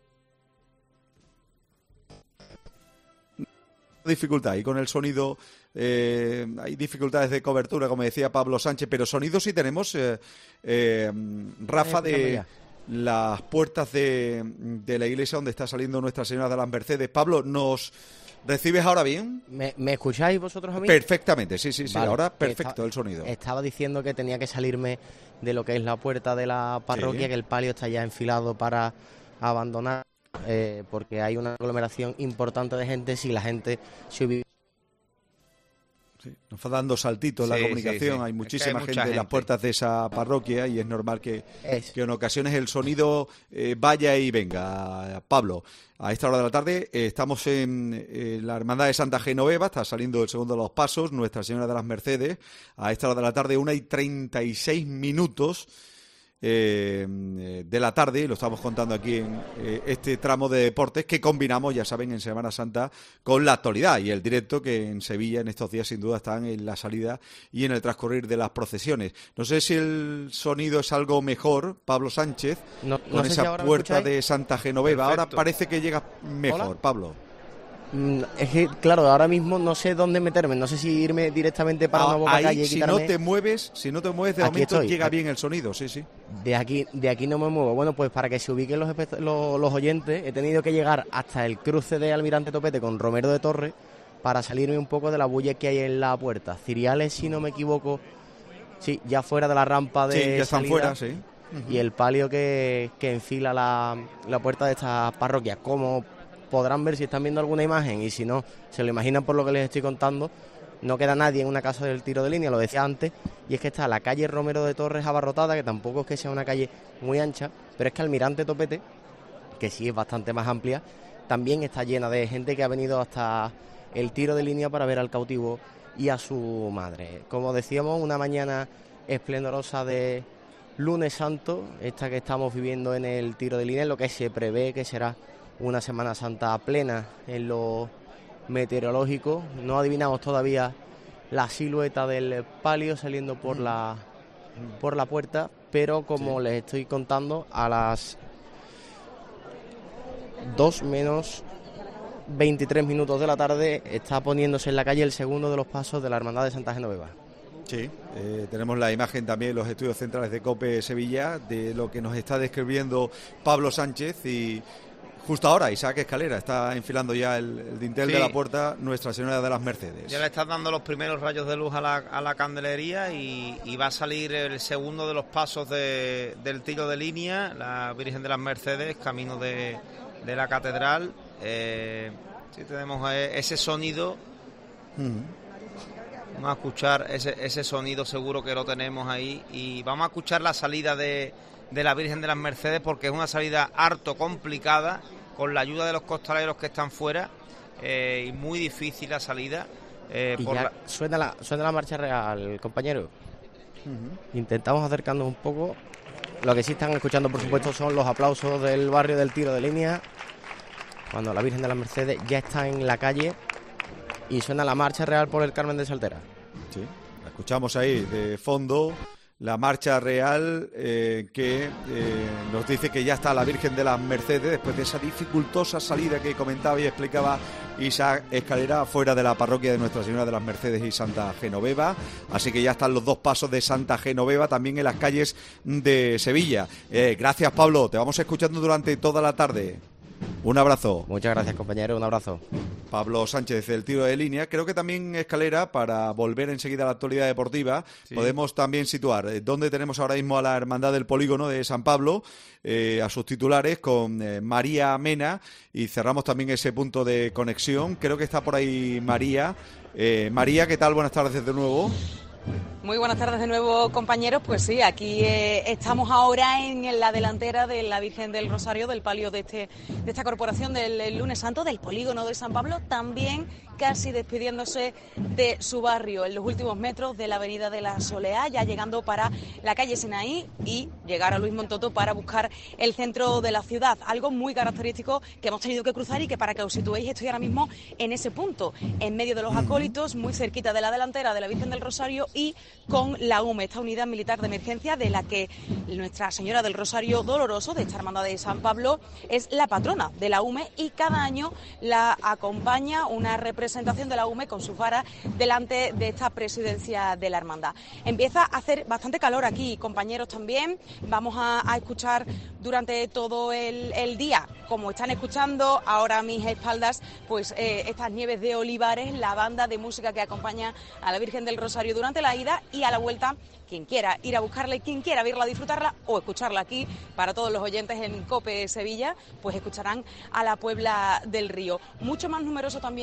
Dificultad ahí con el sonido, eh, hay dificultades de cobertura, como decía Pablo Sánchez, pero sonido sí tenemos, eh, eh, Rafa, de... las puertas de, de la iglesia donde está saliendo Nuestra Señora de las Mercedes. Pablo, ¿nos recibes ahora bien? ¿Me, me escucháis vosotros a mí? Perfectamente, sí, sí, sí, vale. Ahora perfecto estaba, el sonido. Estaba diciendo que tenía que salirme de lo que es la puerta de la parroquia, sí. que el palio está ya enfilado para abandonar, eh, porque hay una aglomeración importante de gente. Si la gente se hubiera... Sí, nos va dando saltitos la Sí, comunicación, sí, sí. hay muchísima Es que hay gente, mucha en las gente. puertas de esa parroquia y es normal que, Es. que en ocasiones el sonido eh, vaya y venga. Pablo, a esta hora de la tarde eh, estamos en eh, la Hermandad de Santa Genoveva, está saliendo el segundo de los pasos, Nuestra Señora de las Mercedes, a esta hora de la tarde, una y treinta y seis minutos. Eh, de la tarde, y lo estamos contando aquí en eh, este tramo de deportes que combinamos, ya saben, en Semana Santa con la actualidad y el directo que en Sevilla en estos días sin duda están en la salida y en el transcurrir de las procesiones. No sé si el sonido es algo mejor, Pablo Sánchez, No- con no sé esa si ahora me puerta escucháis. de Santa Genoveva. Ahora Perfecto. parece que llega mejor, ¿Hola? Pablo. Mm, Es que, claro, ahora mismo no sé dónde meterme, no sé si irme directamente para una Ah, boca ahí, calle y si quitarme... no te mueves, si no te mueves, de Aquí momento estoy, llega aquí. bien el sonido, sí, sí. De aquí, de aquí no me muevo. Bueno, pues para que se ubiquen los, espect- los, los oyentes, he tenido que llegar hasta el cruce de Almirante Topete con Romero de Torres para salirme un poco de la bulla que hay en la puerta. Ciriales, si no me equivoco, sí, ya fuera de la rampa de Sí, ya están salida, fuera, sí. y el palio que, que enfila la, la puerta de esta parroquia. Como podrán ver si están viendo alguna imagen, y si no, se lo imaginan por lo que les estoy contando, no queda nadie en una casa del tiro de línea, lo decía antes, y es que está la calle Romero de Torres abarrotada, que tampoco es que sea una calle muy ancha, pero es que Almirante Topete, que sí es bastante más amplia, también está llena de gente que ha venido hasta el tiro de línea para ver al cautivo y a su madre. Como decíamos, una mañana esplendorosa de Lunes Santo, esta que estamos viviendo en el tiro de línea, lo que se prevé que será una Semana Santa plena en lo meteorológico. No adivinamos todavía la silueta del palio saliendo por la por la puerta, pero como Sí. les estoy contando, a las dos menos veintitrés minutos de la tarde está poniéndose en la calle el segundo de los pasos de la Hermandad de Santa Genoveva. Sí, eh, tenemos la imagen también en los estudios centrales de COPE Sevilla de lo que nos está describiendo Pablo Sánchez, y justo ahora Isaac Escalera está enfilando ya el, el dintel Sí. de la puerta Nuestra Señora de las Mercedes. Ya le estás dando los primeros rayos de luz a la, a la candelería y, y va a salir el segundo de los pasos de, del tiro de línea, la Virgen de las Mercedes, camino de, de la catedral. Eh, sí, tenemos eh, ese sonido. Mm. Vamos a escuchar ese, ese sonido, seguro que lo tenemos ahí, y vamos a escuchar la salida de, de la Virgen de las Mercedes, porque es una salida harto complicada, con la ayuda de los costaleros que están fuera, eh, y muy difícil la salida. Eh, Y por ya la- suena la suena la marcha real, compañero. Uh-huh. Intentamos acercarnos un poco. Lo que sí están escuchando, por supuesto, son los aplausos del barrio del tiro de línea, cuando la Virgen de las Mercedes ya está en la calle y suena la marcha real por el Carmen de Saltera. Sí, la escuchamos ahí de fondo, la marcha real eh, que eh, nos dice que ya está la Virgen de las Mercedes después de esa dificultosa salida que comentaba y explicaba Isaac Escalera fuera de la parroquia de Nuestra Señora de las Mercedes y Santa Genoveva. Así que ya están los dos pasos de Santa Genoveva también en las calles de Sevilla. Eh, gracias, Pablo, te vamos escuchando durante toda la tarde. Un abrazo. Muchas gracias, compañero, un abrazo. Pablo Sánchez, el tiro de línea. Creo que también, Escalera, para volver enseguida a la actualidad deportiva, Sí. podemos también situar eh, dónde tenemos ahora mismo a la Hermandad del Polígono de San Pablo, eh, a sus titulares con eh, María Mena, y cerramos también ese punto de conexión. Creo que está por ahí María. Eh, María, ¿qué tal? Buenas tardes de nuevo. Muy buenas tardes de nuevo, compañeros. Pues sí, aquí eh, estamos ahora en la delantera de la Virgen del Rosario, del palio de, este, de esta corporación del el Lunes Santo, del polígono de San Pablo, también casi despidiéndose de su barrio, en los últimos metros de la avenida de la Soleá, ya llegando para la calle Sinaí y llegar a Luis Montoto para buscar el centro de la ciudad. Algo muy característico que hemos tenido que cruzar y que, para que os situéis, estoy ahora mismo en ese punto, en medio de los acólitos, muy cerquita de la delantera de la Virgen del Rosario y con la U M E, esta unidad militar de emergencia de la que Nuestra Señora del Rosario Doloroso, de esta hermandad de San Pablo, es la patrona de la U M E, y cada año la acompaña una representación de la U M E con sus varas delante de esta presidencia de la hermandad. Empieza a hacer bastante calor aquí, compañeros, también. Vamos a, a escuchar durante todo el, el día, como están escuchando ahora a mis espaldas, pues eh, estas nieves de olivares, la banda de música que acompaña a la Virgen del Rosario durante la ida, y a la vuelta, quien quiera ir a buscarla y quien quiera verla, disfrutarla o escucharla aquí, para todos los oyentes en COPE Sevilla, pues escucharán a la Puebla del Río. Mucho más numeroso también la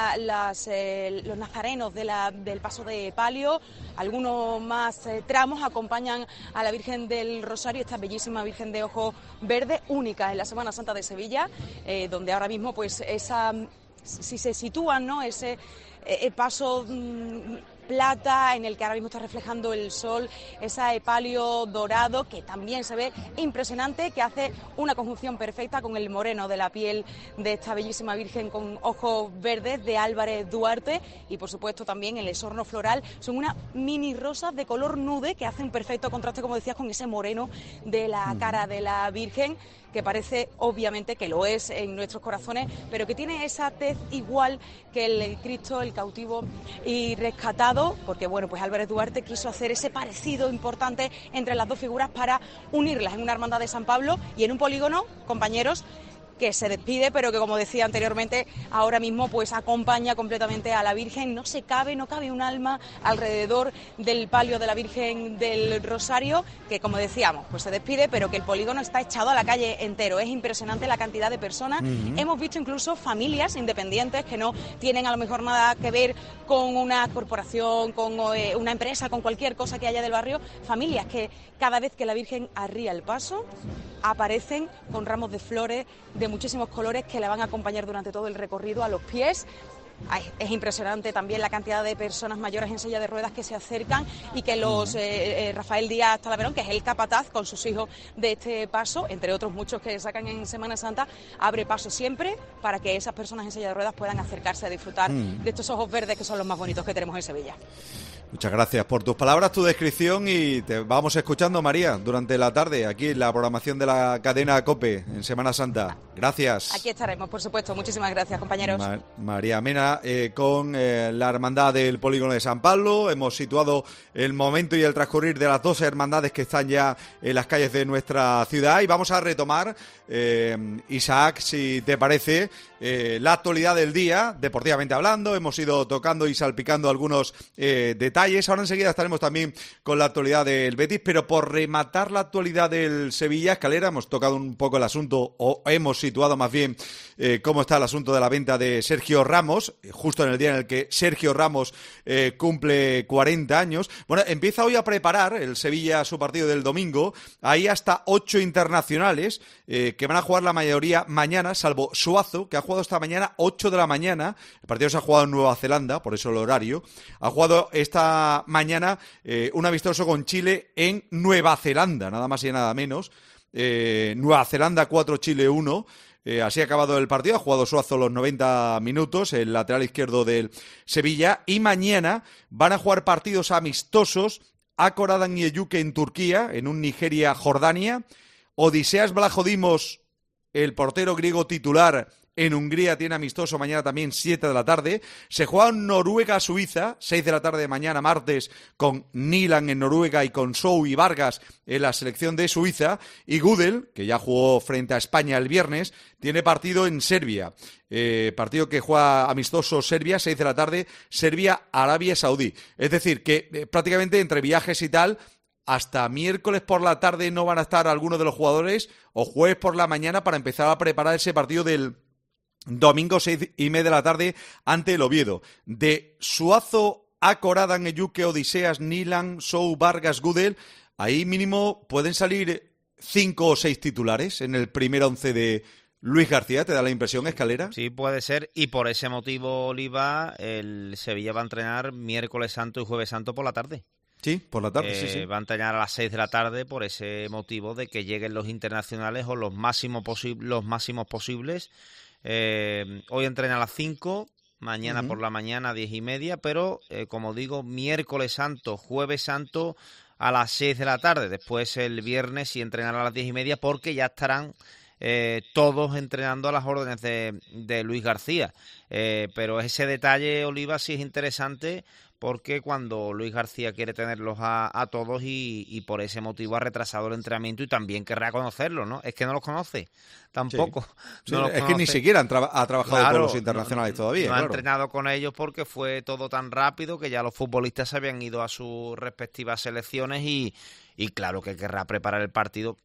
la, las, eh, los nazarenos de la, del paso de palio. Algunos más eh, tramos acompañan a la Virgen del Rosario, esta bellísima Virgen de Ojos Verdes, única en la Semana Santa de Sevilla, eh, donde ahora mismo pues esa, si se sitúan, ¿no?, ese eh, paso mmm, plata en el que ahora mismo está reflejando el sol, ese palio dorado que también se ve impresionante, que hace una conjunción perfecta con el moreno de la piel de esta bellísima Virgen con ojos verdes de Álvarez Duarte, y por supuesto también el esorno floral. Son unas mini rosas de color nude que hacen perfecto contraste, como decías, con ese moreno de la cara de la Virgen, que parece obviamente que lo es en nuestros corazones, pero que tiene esa tez igual que el Cristo, el cautivo y rescatado, porque bueno, pues Álvarez Duarte quiso hacer ese parecido importante entre las dos figuras para unirlas en una hermandad de San Pablo y en un polígono, compañeros, que se despide, pero que, como decía anteriormente, ahora mismo pues acompaña completamente a la Virgen. No se cabe, no cabe un alma alrededor del palio de la Virgen del Rosario, que, como decíamos, pues se despide, pero que el polígono está echado a la calle entero. Es impresionante la cantidad de personas. Uh-huh. Hemos visto incluso familias independientes que no tienen a lo mejor nada que ver con una corporación, con eh, una empresa, con cualquier cosa que haya del barrio, familias que cada vez que la Virgen arría el paso aparecen con ramos de flores de muchísimos colores que la van a acompañar durante todo el recorrido a los pies. Ay, es impresionante también la cantidad de personas mayores en silla de ruedas que se acercan y que los eh, eh, Rafael Díaz Talaverón, que es el capataz con sus hijos de este paso, entre otros muchos que sacan en Semana Santa, abre paso siempre para que esas personas en silla de ruedas puedan acercarse a disfrutar mm. de estos ojos verdes que son los más bonitos que tenemos en Sevilla. Muchas gracias por tus palabras, tu descripción, y te vamos escuchando, María, durante la tarde aquí en la programación de la cadena COPE en Semana Santa. Gracias. Aquí estaremos, por supuesto. Muchísimas gracias, compañeros. Ma- María Mena, eh, con eh, la hermandad del Polígono de San Pablo. Hemos situado el momento y el transcurrir de las dos hermandades que están ya en las calles de nuestra ciudad, y vamos a retomar, eh, Isaac, si te parece, eh, la actualidad del día, deportivamente hablando. Hemos ido tocando y salpicando algunos eh, detalles. Ahora enseguida estaremos también con la actualidad del Betis, pero por rematar la actualidad del Sevilla, Escalera, hemos tocado un poco el asunto, o hemos situado más bien eh, cómo está el asunto de la venta de Sergio Ramos, justo en el día en el que Sergio Ramos eh, cumple cuarenta años. Bueno, empieza hoy a preparar el Sevilla su partido del domingo. Hay hasta ocho internacionales eh, que van a jugar la mayoría mañana, salvo Suazo, que ha jugado esta mañana ocho de la mañana. El partido se ha jugado en Nueva Zelanda, por eso el horario. Ha jugado esta mañana eh, un amistoso con Chile en Nueva Zelanda, nada más y nada menos. Eh, Nueva Zelanda cuatro, Chile uno. Eh, así ha acabado el partido. Ha jugado Suazo los noventa minutos, el lateral izquierdo del Sevilla. Y mañana van a jugar partidos amistosos Akoradan y Eyuke en Turquía, en un Nigeria-Jordania. Odiseas Vlachodimos, el portero griego titular, en Hungría tiene amistoso mañana también, siete de la tarde. Se juega en Noruega-Suiza, seis de la tarde de mañana, martes, con Nilan en Noruega y con Sou y Vargas en la selección de Suiza. Y Gudel, que ya jugó frente a España el viernes, tiene partido en Serbia. Eh, partido que juega amistoso Serbia, seis de la tarde, Serbia-Arabia Saudí. Es decir, que eh, prácticamente entre viajes y tal, hasta miércoles por la tarde no van a estar algunos de los jugadores, o jueves por la mañana para empezar a preparar ese partido del domingo seis y media de la tarde ante el Oviedo. De Suazo, Akoradan, Eyuke, Odiseas, Nilan, Sou, Vargas, Gudel, ahí mínimo pueden salir cinco o seis titulares en el primer once de Luis García. ¿Te da la impresión, Escalera? Sí, puede ser, y por ese motivo, Oliva, el Sevilla va a entrenar miércoles santo y jueves santo por la tarde. Sí, por la tarde, eh, sí, sí. Va a entrenar a las seis de la tarde por ese motivo de que lleguen los internacionales o los máximos, posi- los máximos posibles. Eh, hoy entrena a las cinco, mañana uh-huh. por la mañana a diez y media, pero eh, como digo, miércoles santo, jueves santo a las seis de la tarde. Después el viernes sí entrenará a las diez y media porque ya estarán eh, todos entrenando a las órdenes de, de Luis García. Eh, pero ese detalle, Oliva, sí es interesante, porque cuando Luis García quiere tenerlos a, a todos y, y por ese motivo ha retrasado el entrenamiento, y también querrá conocerlos, ¿no? Es que no los conoce tampoco. Sí. No sí, los es conoce. que ni siquiera han tra- ha trabajado Claro, con los internacionales no, todavía. No claro. ha entrenado con ellos porque fue todo tan rápido que ya los futbolistas se habían ido a sus respectivas selecciones y, y claro que querrá preparar el partido.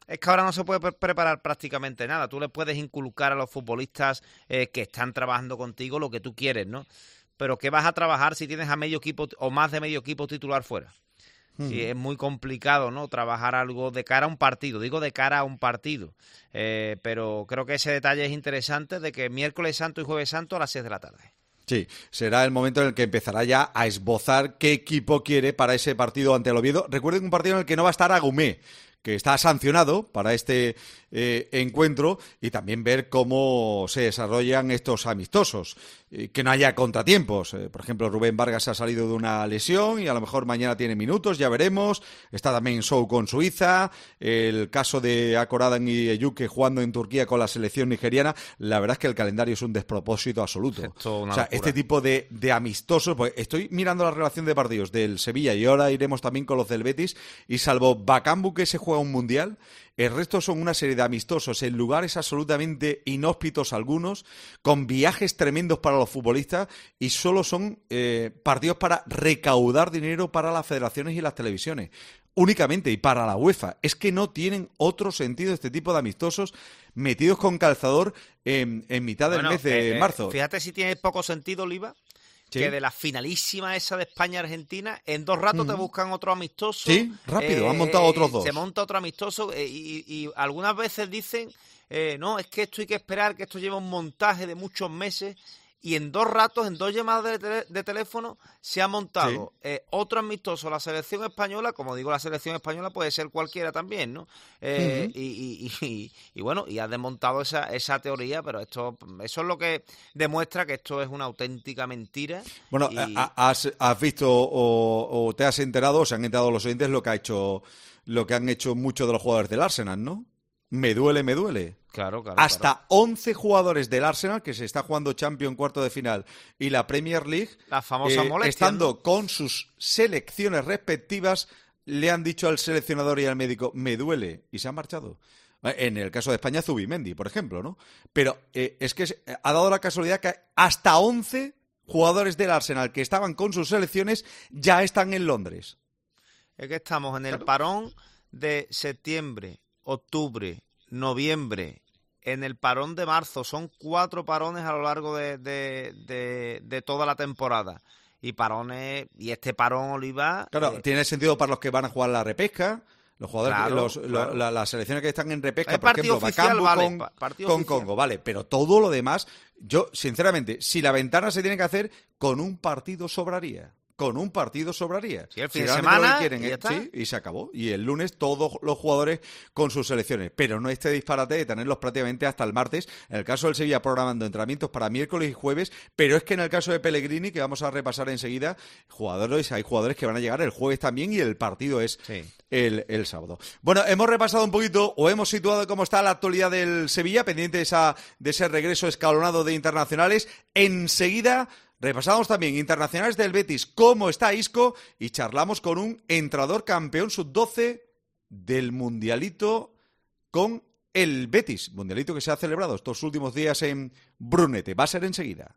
es que ahora no se puede pre- preparar prácticamente nada. Tú le puedes inculcar a los futbolistas eh, que están trabajando contigo lo que tú quieres, ¿no? Pero ¿qué vas a trabajar si tienes a medio equipo o más de medio equipo titular fuera? Sí, es muy complicado, ¿no? Trabajar algo de cara a un partido, digo de cara a un partido, eh, pero creo que ese detalle es interesante de que miércoles santo y jueves santo a las seis de la tarde. Sí, será el momento en el que empezará ya a esbozar qué equipo quiere para ese partido ante el Oviedo. Recuerden un partido en el que no va a estar Agumé, que está sancionado para este eh, encuentro, y también ver cómo se desarrollan estos amistosos, eh, que no haya contratiempos. Eh, por ejemplo, Rubén Vargas ha salido de una lesión y a lo mejor mañana tiene minutos, ya veremos. Está también Sou con Suiza, el caso de Akoradan y Eyuke jugando en Turquía con la selección nigeriana. La verdad es que el calendario es un despropósito absoluto. Esto, una o sea, locura. este tipo de, de amistosos, pues estoy mirando la relación de partidos del Sevilla y ahora iremos también con los del Betis, y salvo Bakambu, que se juega un mundial, el resto son una serie de amistosos en lugares absolutamente inhóspitos algunos, con viajes tremendos para los futbolistas, y solo son eh, partidos para recaudar dinero para las federaciones y las televisiones. Únicamente, y para la UEFA. Es que no tienen otro sentido este tipo de amistosos metidos con calzador en, en mitad del Bueno, mes de eh, marzo. Fíjate si tiene poco sentido, Oliva, Sí. que de la finalísima esa de España-Argentina, en dos ratos Ujú. te buscan otro amistoso. Sí, rápido, han montado otros dos. Se monta otro amistoso eh, y, y algunas veces dicen, eh, no, es que esto hay que esperar, que esto lleva un montaje de muchos meses, y en dos ratos, en dos llamadas de, tele- de teléfono, se ha montado Sí. eh, otro amistoso. La selección española, como digo, la selección española puede ser cualquiera también, ¿no? Eh, Ujú. y, y, y, y bueno, y has desmontado esa, esa teoría, pero esto eso es lo que demuestra que esto es una auténtica mentira. Bueno, y- ha- has, has visto o, o te has enterado, o se han enterado los oyentes, lo que ha hecho, lo que han hecho muchos de los jugadores del Arsenal, ¿no? Me duele, me duele. Claro, claro. Hasta claro. once jugadores del Arsenal, que se está jugando Champions cuarto de final y la Premier League, La famosa eh, molestia, estando ¿no? con sus selecciones respectivas, le han dicho al seleccionador y al médico, me duele, y se han marchado. En el caso de España, Zubimendi, por ejemplo, ¿no? Pero eh, es que se- ha dado la casualidad que hasta once jugadores del Arsenal que estaban con sus selecciones ya están en Londres. Es que estamos en el Claro. parón de septiembre, octubre, noviembre, en el parón de marzo. Son cuatro parones a lo largo de, de, de, de toda la temporada. Y parones, y este parón, Oliva... Claro, eh, tiene sentido para los que van a jugar la repesca, los jugadores, Claro, los, claro. lo- la- las selecciones que están en repesca, El por partido ejemplo, oficial, Bakambu vale, con, pa- partido con oficial. Congo, vale, pero todo lo demás, yo, sinceramente, si la ventana se tiene que hacer, con un partido sobraría. Con un partido sobraría. Sí, el fin Si de realmente lo que semana, quieren y ya es- está. sí, y se acabó. Y el lunes todos los jugadores con sus selecciones. Pero no este disparate de tenerlos prácticamente hasta el martes. En el caso del Sevilla programando entrenamientos para miércoles y jueves. Pero es que en el caso de Pellegrini, que vamos a repasar enseguida, jugadores, hay jugadores que van a llegar el jueves también y el partido es Sí. el, el sábado. Bueno, hemos repasado un poquito o hemos situado cómo está la actualidad del Sevilla, pendiente de, esa, de ese regreso escalonado de internacionales. Enseguida repasamos también internacionales del Betis, cómo está Isco, y charlamos con un entrenador campeón sub doce del Mundialito con el Betis. Mundialito que se ha celebrado estos últimos días en Brunete. Va a ser enseguida.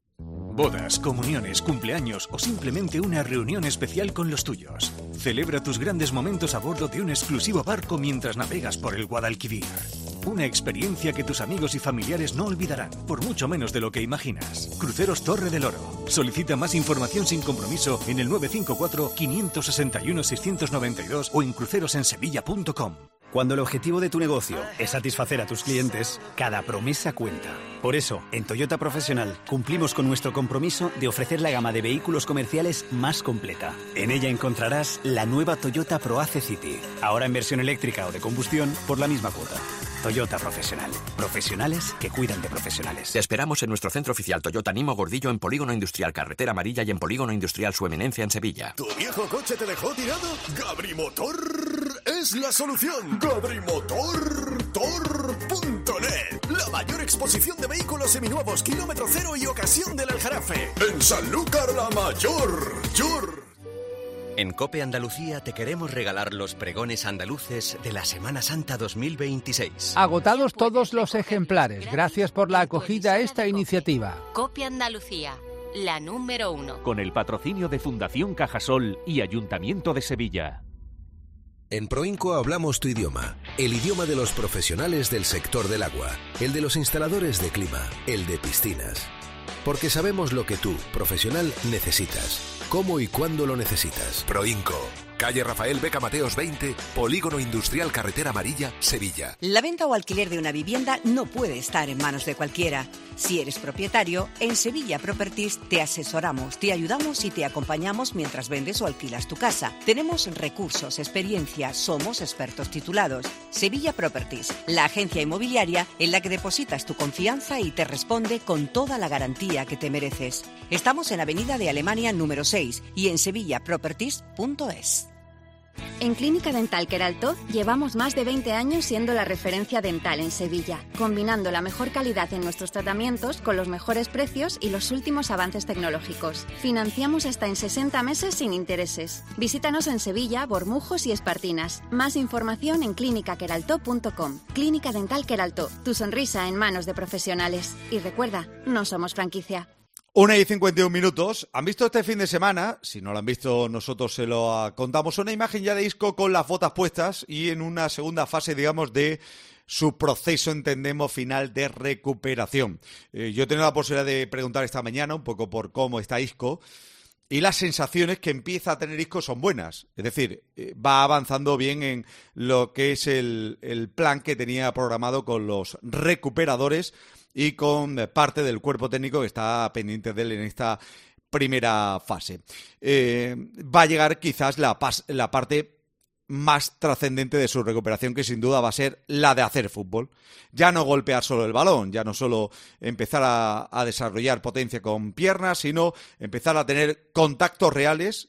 Bodas, comuniones, cumpleaños o simplemente una reunión especial con los tuyos. Celebra tus grandes momentos a bordo de un exclusivo barco mientras navegas por el Guadalquivir. Una experiencia que tus amigos y familiares no olvidarán, por mucho menos de lo que imaginas. Cruceros Torre del Oro. Solicita más información sin compromiso en el nueve cinco cuatro, cinco seis uno, seis nueve dos o en crucerosensevilla punto com. Cuando el objetivo de tu negocio es satisfacer a tus clientes, cada promesa cuenta. Por eso, en Toyota Profesional cumplimos con nuestro compromiso de ofrecer la gama de vehículos comerciales más completa. En ella encontrarás la nueva Toyota ProAce City, ahora en versión eléctrica o de combustión por la misma cuota. Toyota Profesional. Profesionales que cuidan de profesionales. Te esperamos en nuestro centro oficial Toyota Nimo Gordillo en Polígono Industrial Carretera Amarilla y en Polígono Industrial Su Eminencia en Sevilla. ¿Tu viejo coche te dejó tirado? Gabrimotor es la solución. Gabrimotor Tor punto net. La mayor exposición de vehículos seminuevos, kilómetro cero y ocasión del Aljarafe. En Sanlúcar la Mayor. Yor. En COPE Andalucía te queremos regalar los pregones andaluces de la Semana Santa dos mil veintiséis. Agotados todos los ejemplares. Gracias por la acogida a esta iniciativa. Copia Andalucía, la número uno. Con el patrocinio de Fundación Cajasol y Ayuntamiento de Sevilla. En Proinco hablamos tu idioma, el idioma de los profesionales del sector del agua, el de los instaladores de clima, el de piscinas. Porque sabemos lo que tú, profesional, necesitas, cómo y cuándo lo necesitas. Proinco, calle Rafael Beca Mateos veinte, Polígono Industrial Carretera Amarilla, Sevilla. La venta o alquiler de una vivienda no puede estar en manos de cualquiera. Si eres propietario, en Sevilla Properties te asesoramos, te ayudamos y te acompañamos mientras vendes o alquilas tu casa. Tenemos recursos, experiencia, somos expertos titulados. Sevilla Properties, la agencia inmobiliaria en la que depositas tu confianza y te responde con toda la garantía que te mereces. Estamos en Avenida de Alemania número seis y en sevilla properties punto es. En Clínica Dental Queraltó llevamos más de veinte años siendo la referencia dental en Sevilla, combinando la mejor calidad en nuestros tratamientos con los mejores precios y los últimos avances tecnológicos. Financiamos hasta en sesenta meses sin intereses. Visítanos en Sevilla, Bormujos y Espartinas. Más información en clínica queraltó punto com. Clínica Dental Queraltó, tu sonrisa en manos de profesionales. Y recuerda, no somos franquicia. Una y cincuenta y un minutos. ¿Han visto este fin de semana? Si no lo han visto, nosotros se lo contamos. Una imagen ya de Isco con las botas puestas y en una segunda fase, digamos, de su proceso, entendemos, final de recuperación. Eh, yo he tenido la posibilidad de preguntar esta mañana un poco por cómo está Isco y las sensaciones que empieza a tener Isco son buenas. Es decir, eh, va avanzando bien en lo que es el, el plan que tenía programado con los recuperadores y con parte del cuerpo técnico que está pendiente de él en esta primera fase. Eh, va a llegar quizás la, pas- la parte más trascendente de su recuperación, que sin duda va a ser la de hacer fútbol. Ya no golpear solo el balón, ya no solo empezar a, a desarrollar potencia con piernas, sino empezar a tener contactos reales,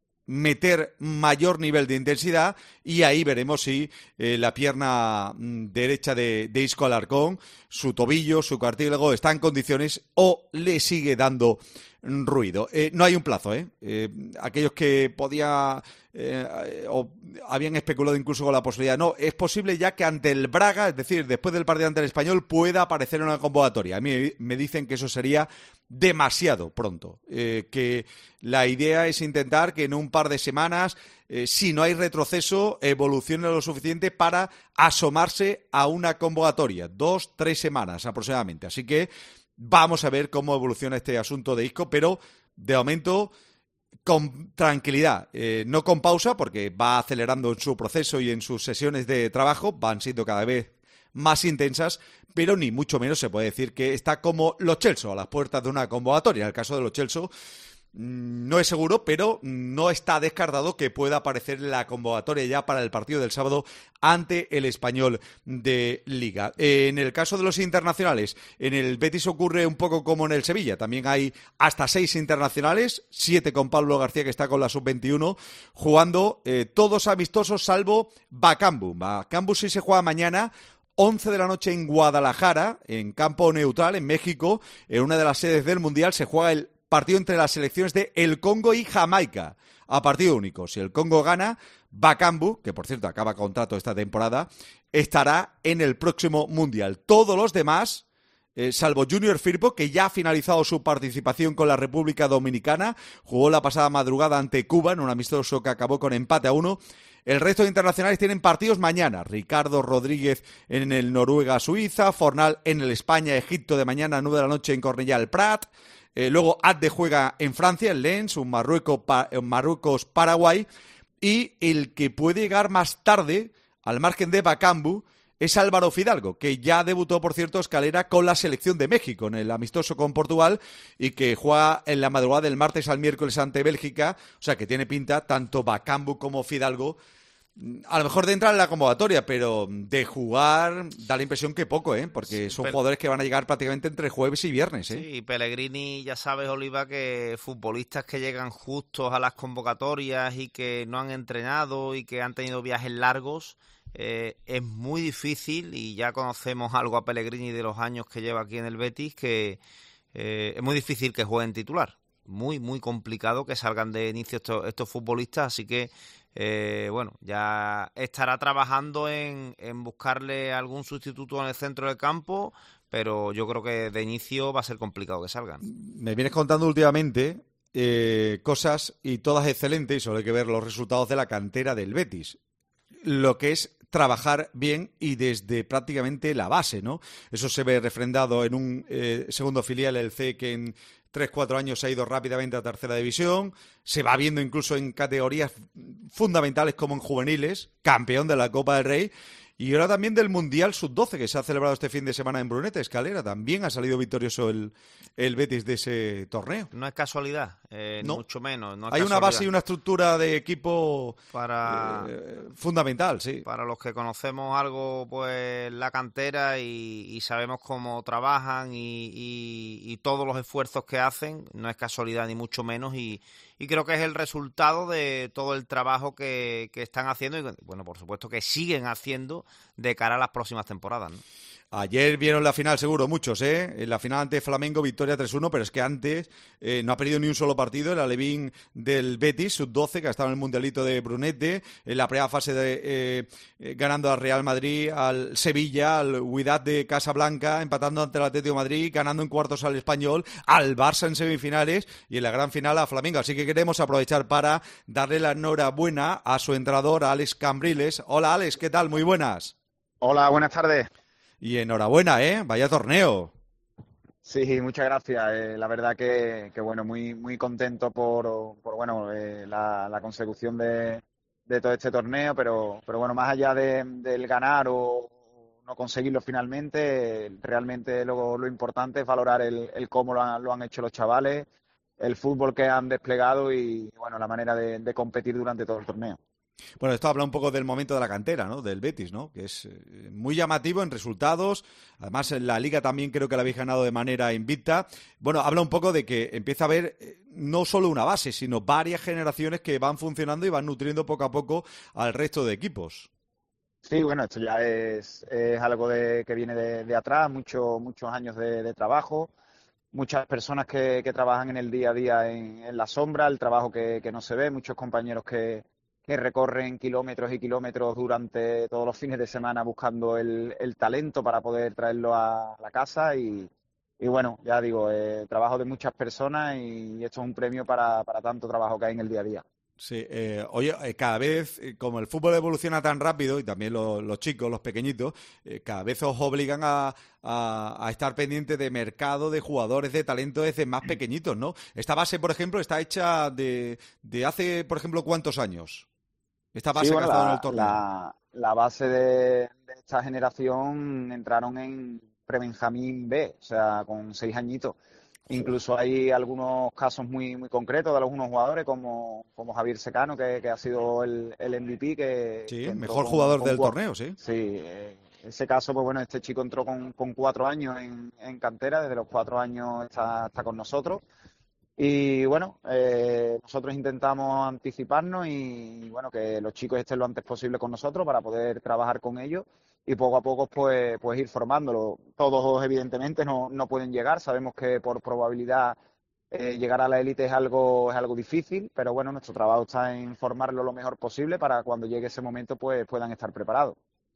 meter mayor nivel de intensidad y ahí veremos si eh, la pierna mm, derecha de, de Isco Alarcón, su tobillo, su cartílago está en condiciones o le sigue dando ruido. Eh, no hay un plazo, ¿eh? eh aquellos que podía eh, o habían especulado incluso con la posibilidad, no, es posible ya que ante el Braga, es decir, después del partido ante el Español, pueda aparecer en una convocatoria. A mí me dicen que eso sería demasiado pronto, eh, que la idea es intentar que en un par de semanas, eh, si no hay retroceso, evolucione lo suficiente para asomarse a una convocatoria, dos, tres semanas aproximadamente. Así que vamos a ver cómo evoluciona este asunto de Isco, pero de momento con tranquilidad, eh, no con pausa, porque va acelerando en su proceso y en sus sesiones de trabajo, van siendo cada vez más intensas, pero ni mucho menos se puede decir que está como Lo Celso a las puertas de una convocatoria. En el caso de Lo Celso no es seguro, pero no está descartado que pueda aparecer la convocatoria ya para el partido del sábado ante el Español de Liga. En el caso de los internacionales, en el Betis ocurre un poco como en el Sevilla. También hay hasta seis internacionales, siete con Pablo García, que está con la sub veintiuno, jugando eh, todos amistosos salvo Bakambu. Bakambu sí se juega mañana, once de la noche en Guadalajara, en campo neutral, en México, en una de las sedes del Mundial. Se juega el partido entre las selecciones de el Congo y Jamaica, a partido único. Si el Congo gana, Bakambu, que por cierto acaba contrato esta temporada, estará en el próximo Mundial. Todos los demás, eh, salvo Junior Firpo, que ya ha finalizado su participación con la República Dominicana, jugó la pasada madrugada ante Cuba en un amistoso que acabó con empate a uno. El resto de internacionales tienen partidos mañana. Ricardo Rodríguez en el Noruega-Suiza, Fornal en el España-Egipto de mañana a nueve de la noche en Cornellà el Prat. Eh, luego Adde juega en Francia, en Lens, un Marruecos, pa, Marruecos-Paraguay. Y el que puede llegar más tarde, al margen de Bakambu, es Álvaro Fidalgo, que ya debutó, por cierto, Escalera con la selección de México en el amistoso con Portugal y que juega en la madrugada del martes al miércoles ante Bélgica. O sea, que tiene pinta, tanto Bakambu como Fidalgo, a lo mejor de entrar en la convocatoria, pero de jugar da la impresión que poco, ¿eh? Porque son pero... jugadores que van a llegar prácticamente entre jueves y viernes, ¿eh? Sí, Pellegrini, ya sabes, Oliva, que futbolistas que llegan justos a las convocatorias y que no han entrenado y que han tenido viajes largos, eh, es muy difícil, y ya conocemos algo a Pellegrini de los años que lleva aquí en el Betis, que eh, es muy difícil que jueguen titular. Muy, muy complicado que salgan de inicio estos, estos futbolistas, así que Eh, bueno, ya estará trabajando en, en buscarle algún sustituto en el centro del campo, pero yo creo que de inicio va a ser complicado que salgan. Me vienes contando últimamente eh, cosas y todas excelentes, y solo hay que ver los resultados de la cantera del Betis. lo que es trabajar bien y desde prácticamente la base, ¿no? Eso se ve refrendado en un eh, segundo filial, el C, que en tres, cuatro años se ha ido rápidamente a tercera división, se va viendo incluso en categorías fundamentales como en juveniles, campeón de la Copa del Rey, y ahora también del Mundial sub doce, que se ha celebrado este fin de semana en Brunete, Escalera. También ha salido victorioso el, el Betis de ese torneo. No es casualidad, eh, no. mucho menos. No es Hay casualidad. una base y una estructura de equipo para eh, fundamental, sí. Para los que conocemos algo, pues la cantera y, y sabemos cómo trabajan y, y, y todos los esfuerzos que hacen, no es casualidad ni mucho menos, y, y creo que es el resultado de todo el trabajo que, que están haciendo y, bueno, por supuesto que siguen haciendo de cara a las próximas temporadas, ¿no? Ayer vieron la final seguro muchos, ¿eh? En la final ante Flamengo, victoria tres uno, pero es que antes eh, no ha perdido ni un solo partido el alevín del Betis, sub doce, que ha estado en el Mundialito de Brunete, en la primera fase de, eh, eh, ganando al Real Madrid, al Sevilla, al Wydad de Casablanca, empatando ante el Atlético de Madrid, ganando en cuartos al Español, al Barça en semifinales y en la gran final a Flamengo. Así que queremos aprovechar para darle la enhorabuena a su entrenador, a Alex Cambriles. Hola Alex, ¿qué tal? Muy buenas. Hola, buenas tardes. Y enhorabuena, ¿eh? Vaya torneo. Sí, muchas gracias. Eh, la verdad que, que bueno, muy muy contento por, por bueno eh, la, la consecución de, de todo este torneo, pero pero bueno, más allá de, del ganar o no conseguirlo finalmente, realmente lo, lo importante es valorar el, el cómo lo han, lo han hecho los chavales, el fútbol que han desplegado y bueno, la manera de, de competir durante todo el torneo. Bueno, esto habla un poco del momento de la cantera, ¿no? Del Betis, ¿no? Que es eh, muy llamativo en resultados. Además, en la Liga también creo que la habéis ganado de manera invicta. Bueno, habla un poco de que empieza a haber eh, no solo una base, sino varias generaciones que van funcionando y van nutriendo poco a poco al resto de equipos. Sí, bueno, esto ya es, es algo de, que viene de, de atrás, mucho, muchos años de, de trabajo, muchas personas que, que trabajan en el día a día en, en la sombra, el trabajo que, que no se ve, muchos compañeros que que recorren kilómetros y kilómetros durante todos los fines de semana buscando el, el talento para poder traerlo a la casa y, y bueno, ya digo, eh, trabajo de muchas personas y esto es un premio para, para tanto trabajo que hay en el día a día. Sí, eh, oye, eh, cada vez, eh, como el fútbol evoluciona tan rápido y también lo, los chicos, los pequeñitos, eh, cada vez os obligan a, a, a estar pendientes de mercado, de jugadores, de talento desde más pequeñitos, ¿no? Esta base, por ejemplo, está hecha de, de hace, por ejemplo, ¿cuántos años? Esta base sí, bueno, que ha estado la, en el torneo. La, la base de, de esta generación entraron en pre-Benjamín B, o sea, con seis añitos. Incluso hay algunos casos muy muy concretos de algunos jugadores, como, como Javier Secano, que, que ha sido el, el M V P. Que, sí, que mejor con, jugador con del cuatro, torneo, sí. Sí, eh, ese caso, pues bueno, este chico entró con, con cuatro años en, en cantera, desde los cuatro años está, está con nosotros. Y bueno, eh, nosotros intentamos anticiparnos y bueno, que los chicos estén lo antes posible con nosotros para poder trabajar con ellos y poco a poco pues, pues ir formándolo. Todos evidentemente no, no pueden llegar, sabemos que por probabilidad eh, llegar a la élite es algo, es algo difícil, pero bueno, nuestro trabajo está en formarlo lo mejor posible para cuando llegue ese momento pues puedan estar preparados.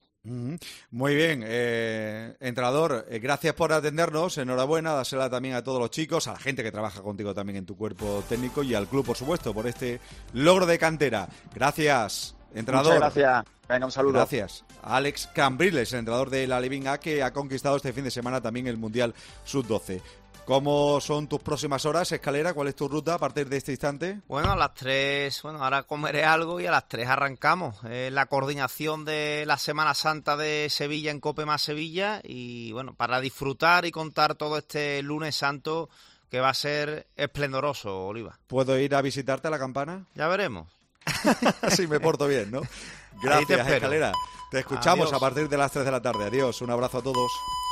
Muy bien, eh, entrenador, eh, gracias por atendernos, enhorabuena, dásela también a todos los chicos, a la gente que trabaja contigo también en tu cuerpo técnico y al club, por supuesto, por este logro de cantera. Gracias, entrenador. Muchas gracias, venga, un saludo. Gracias. Alex Cambriles, el entrenador de la Living A, que ha conquistado este fin de semana también el Mundial sub doce. ¿Cómo son tus próximas horas, Escalera? ¿Cuál es tu ruta a partir de este instante? Bueno, a las tres, bueno, ahora comeré algo y a las tres arrancamos. Eh, la coordinación de la Semana Santa de Sevilla en Cope más Sevilla y, bueno, para disfrutar y contar todo este lunes santo que va a ser esplendoroso, Oliva. ¿Puedo ir a visitarte a la Campana? Ya veremos. Si me porto bien, ¿no? Gracias, Escalera. Te escuchamos. Adiós. A partir de las tres de la tarde. Adiós, un abrazo a todos.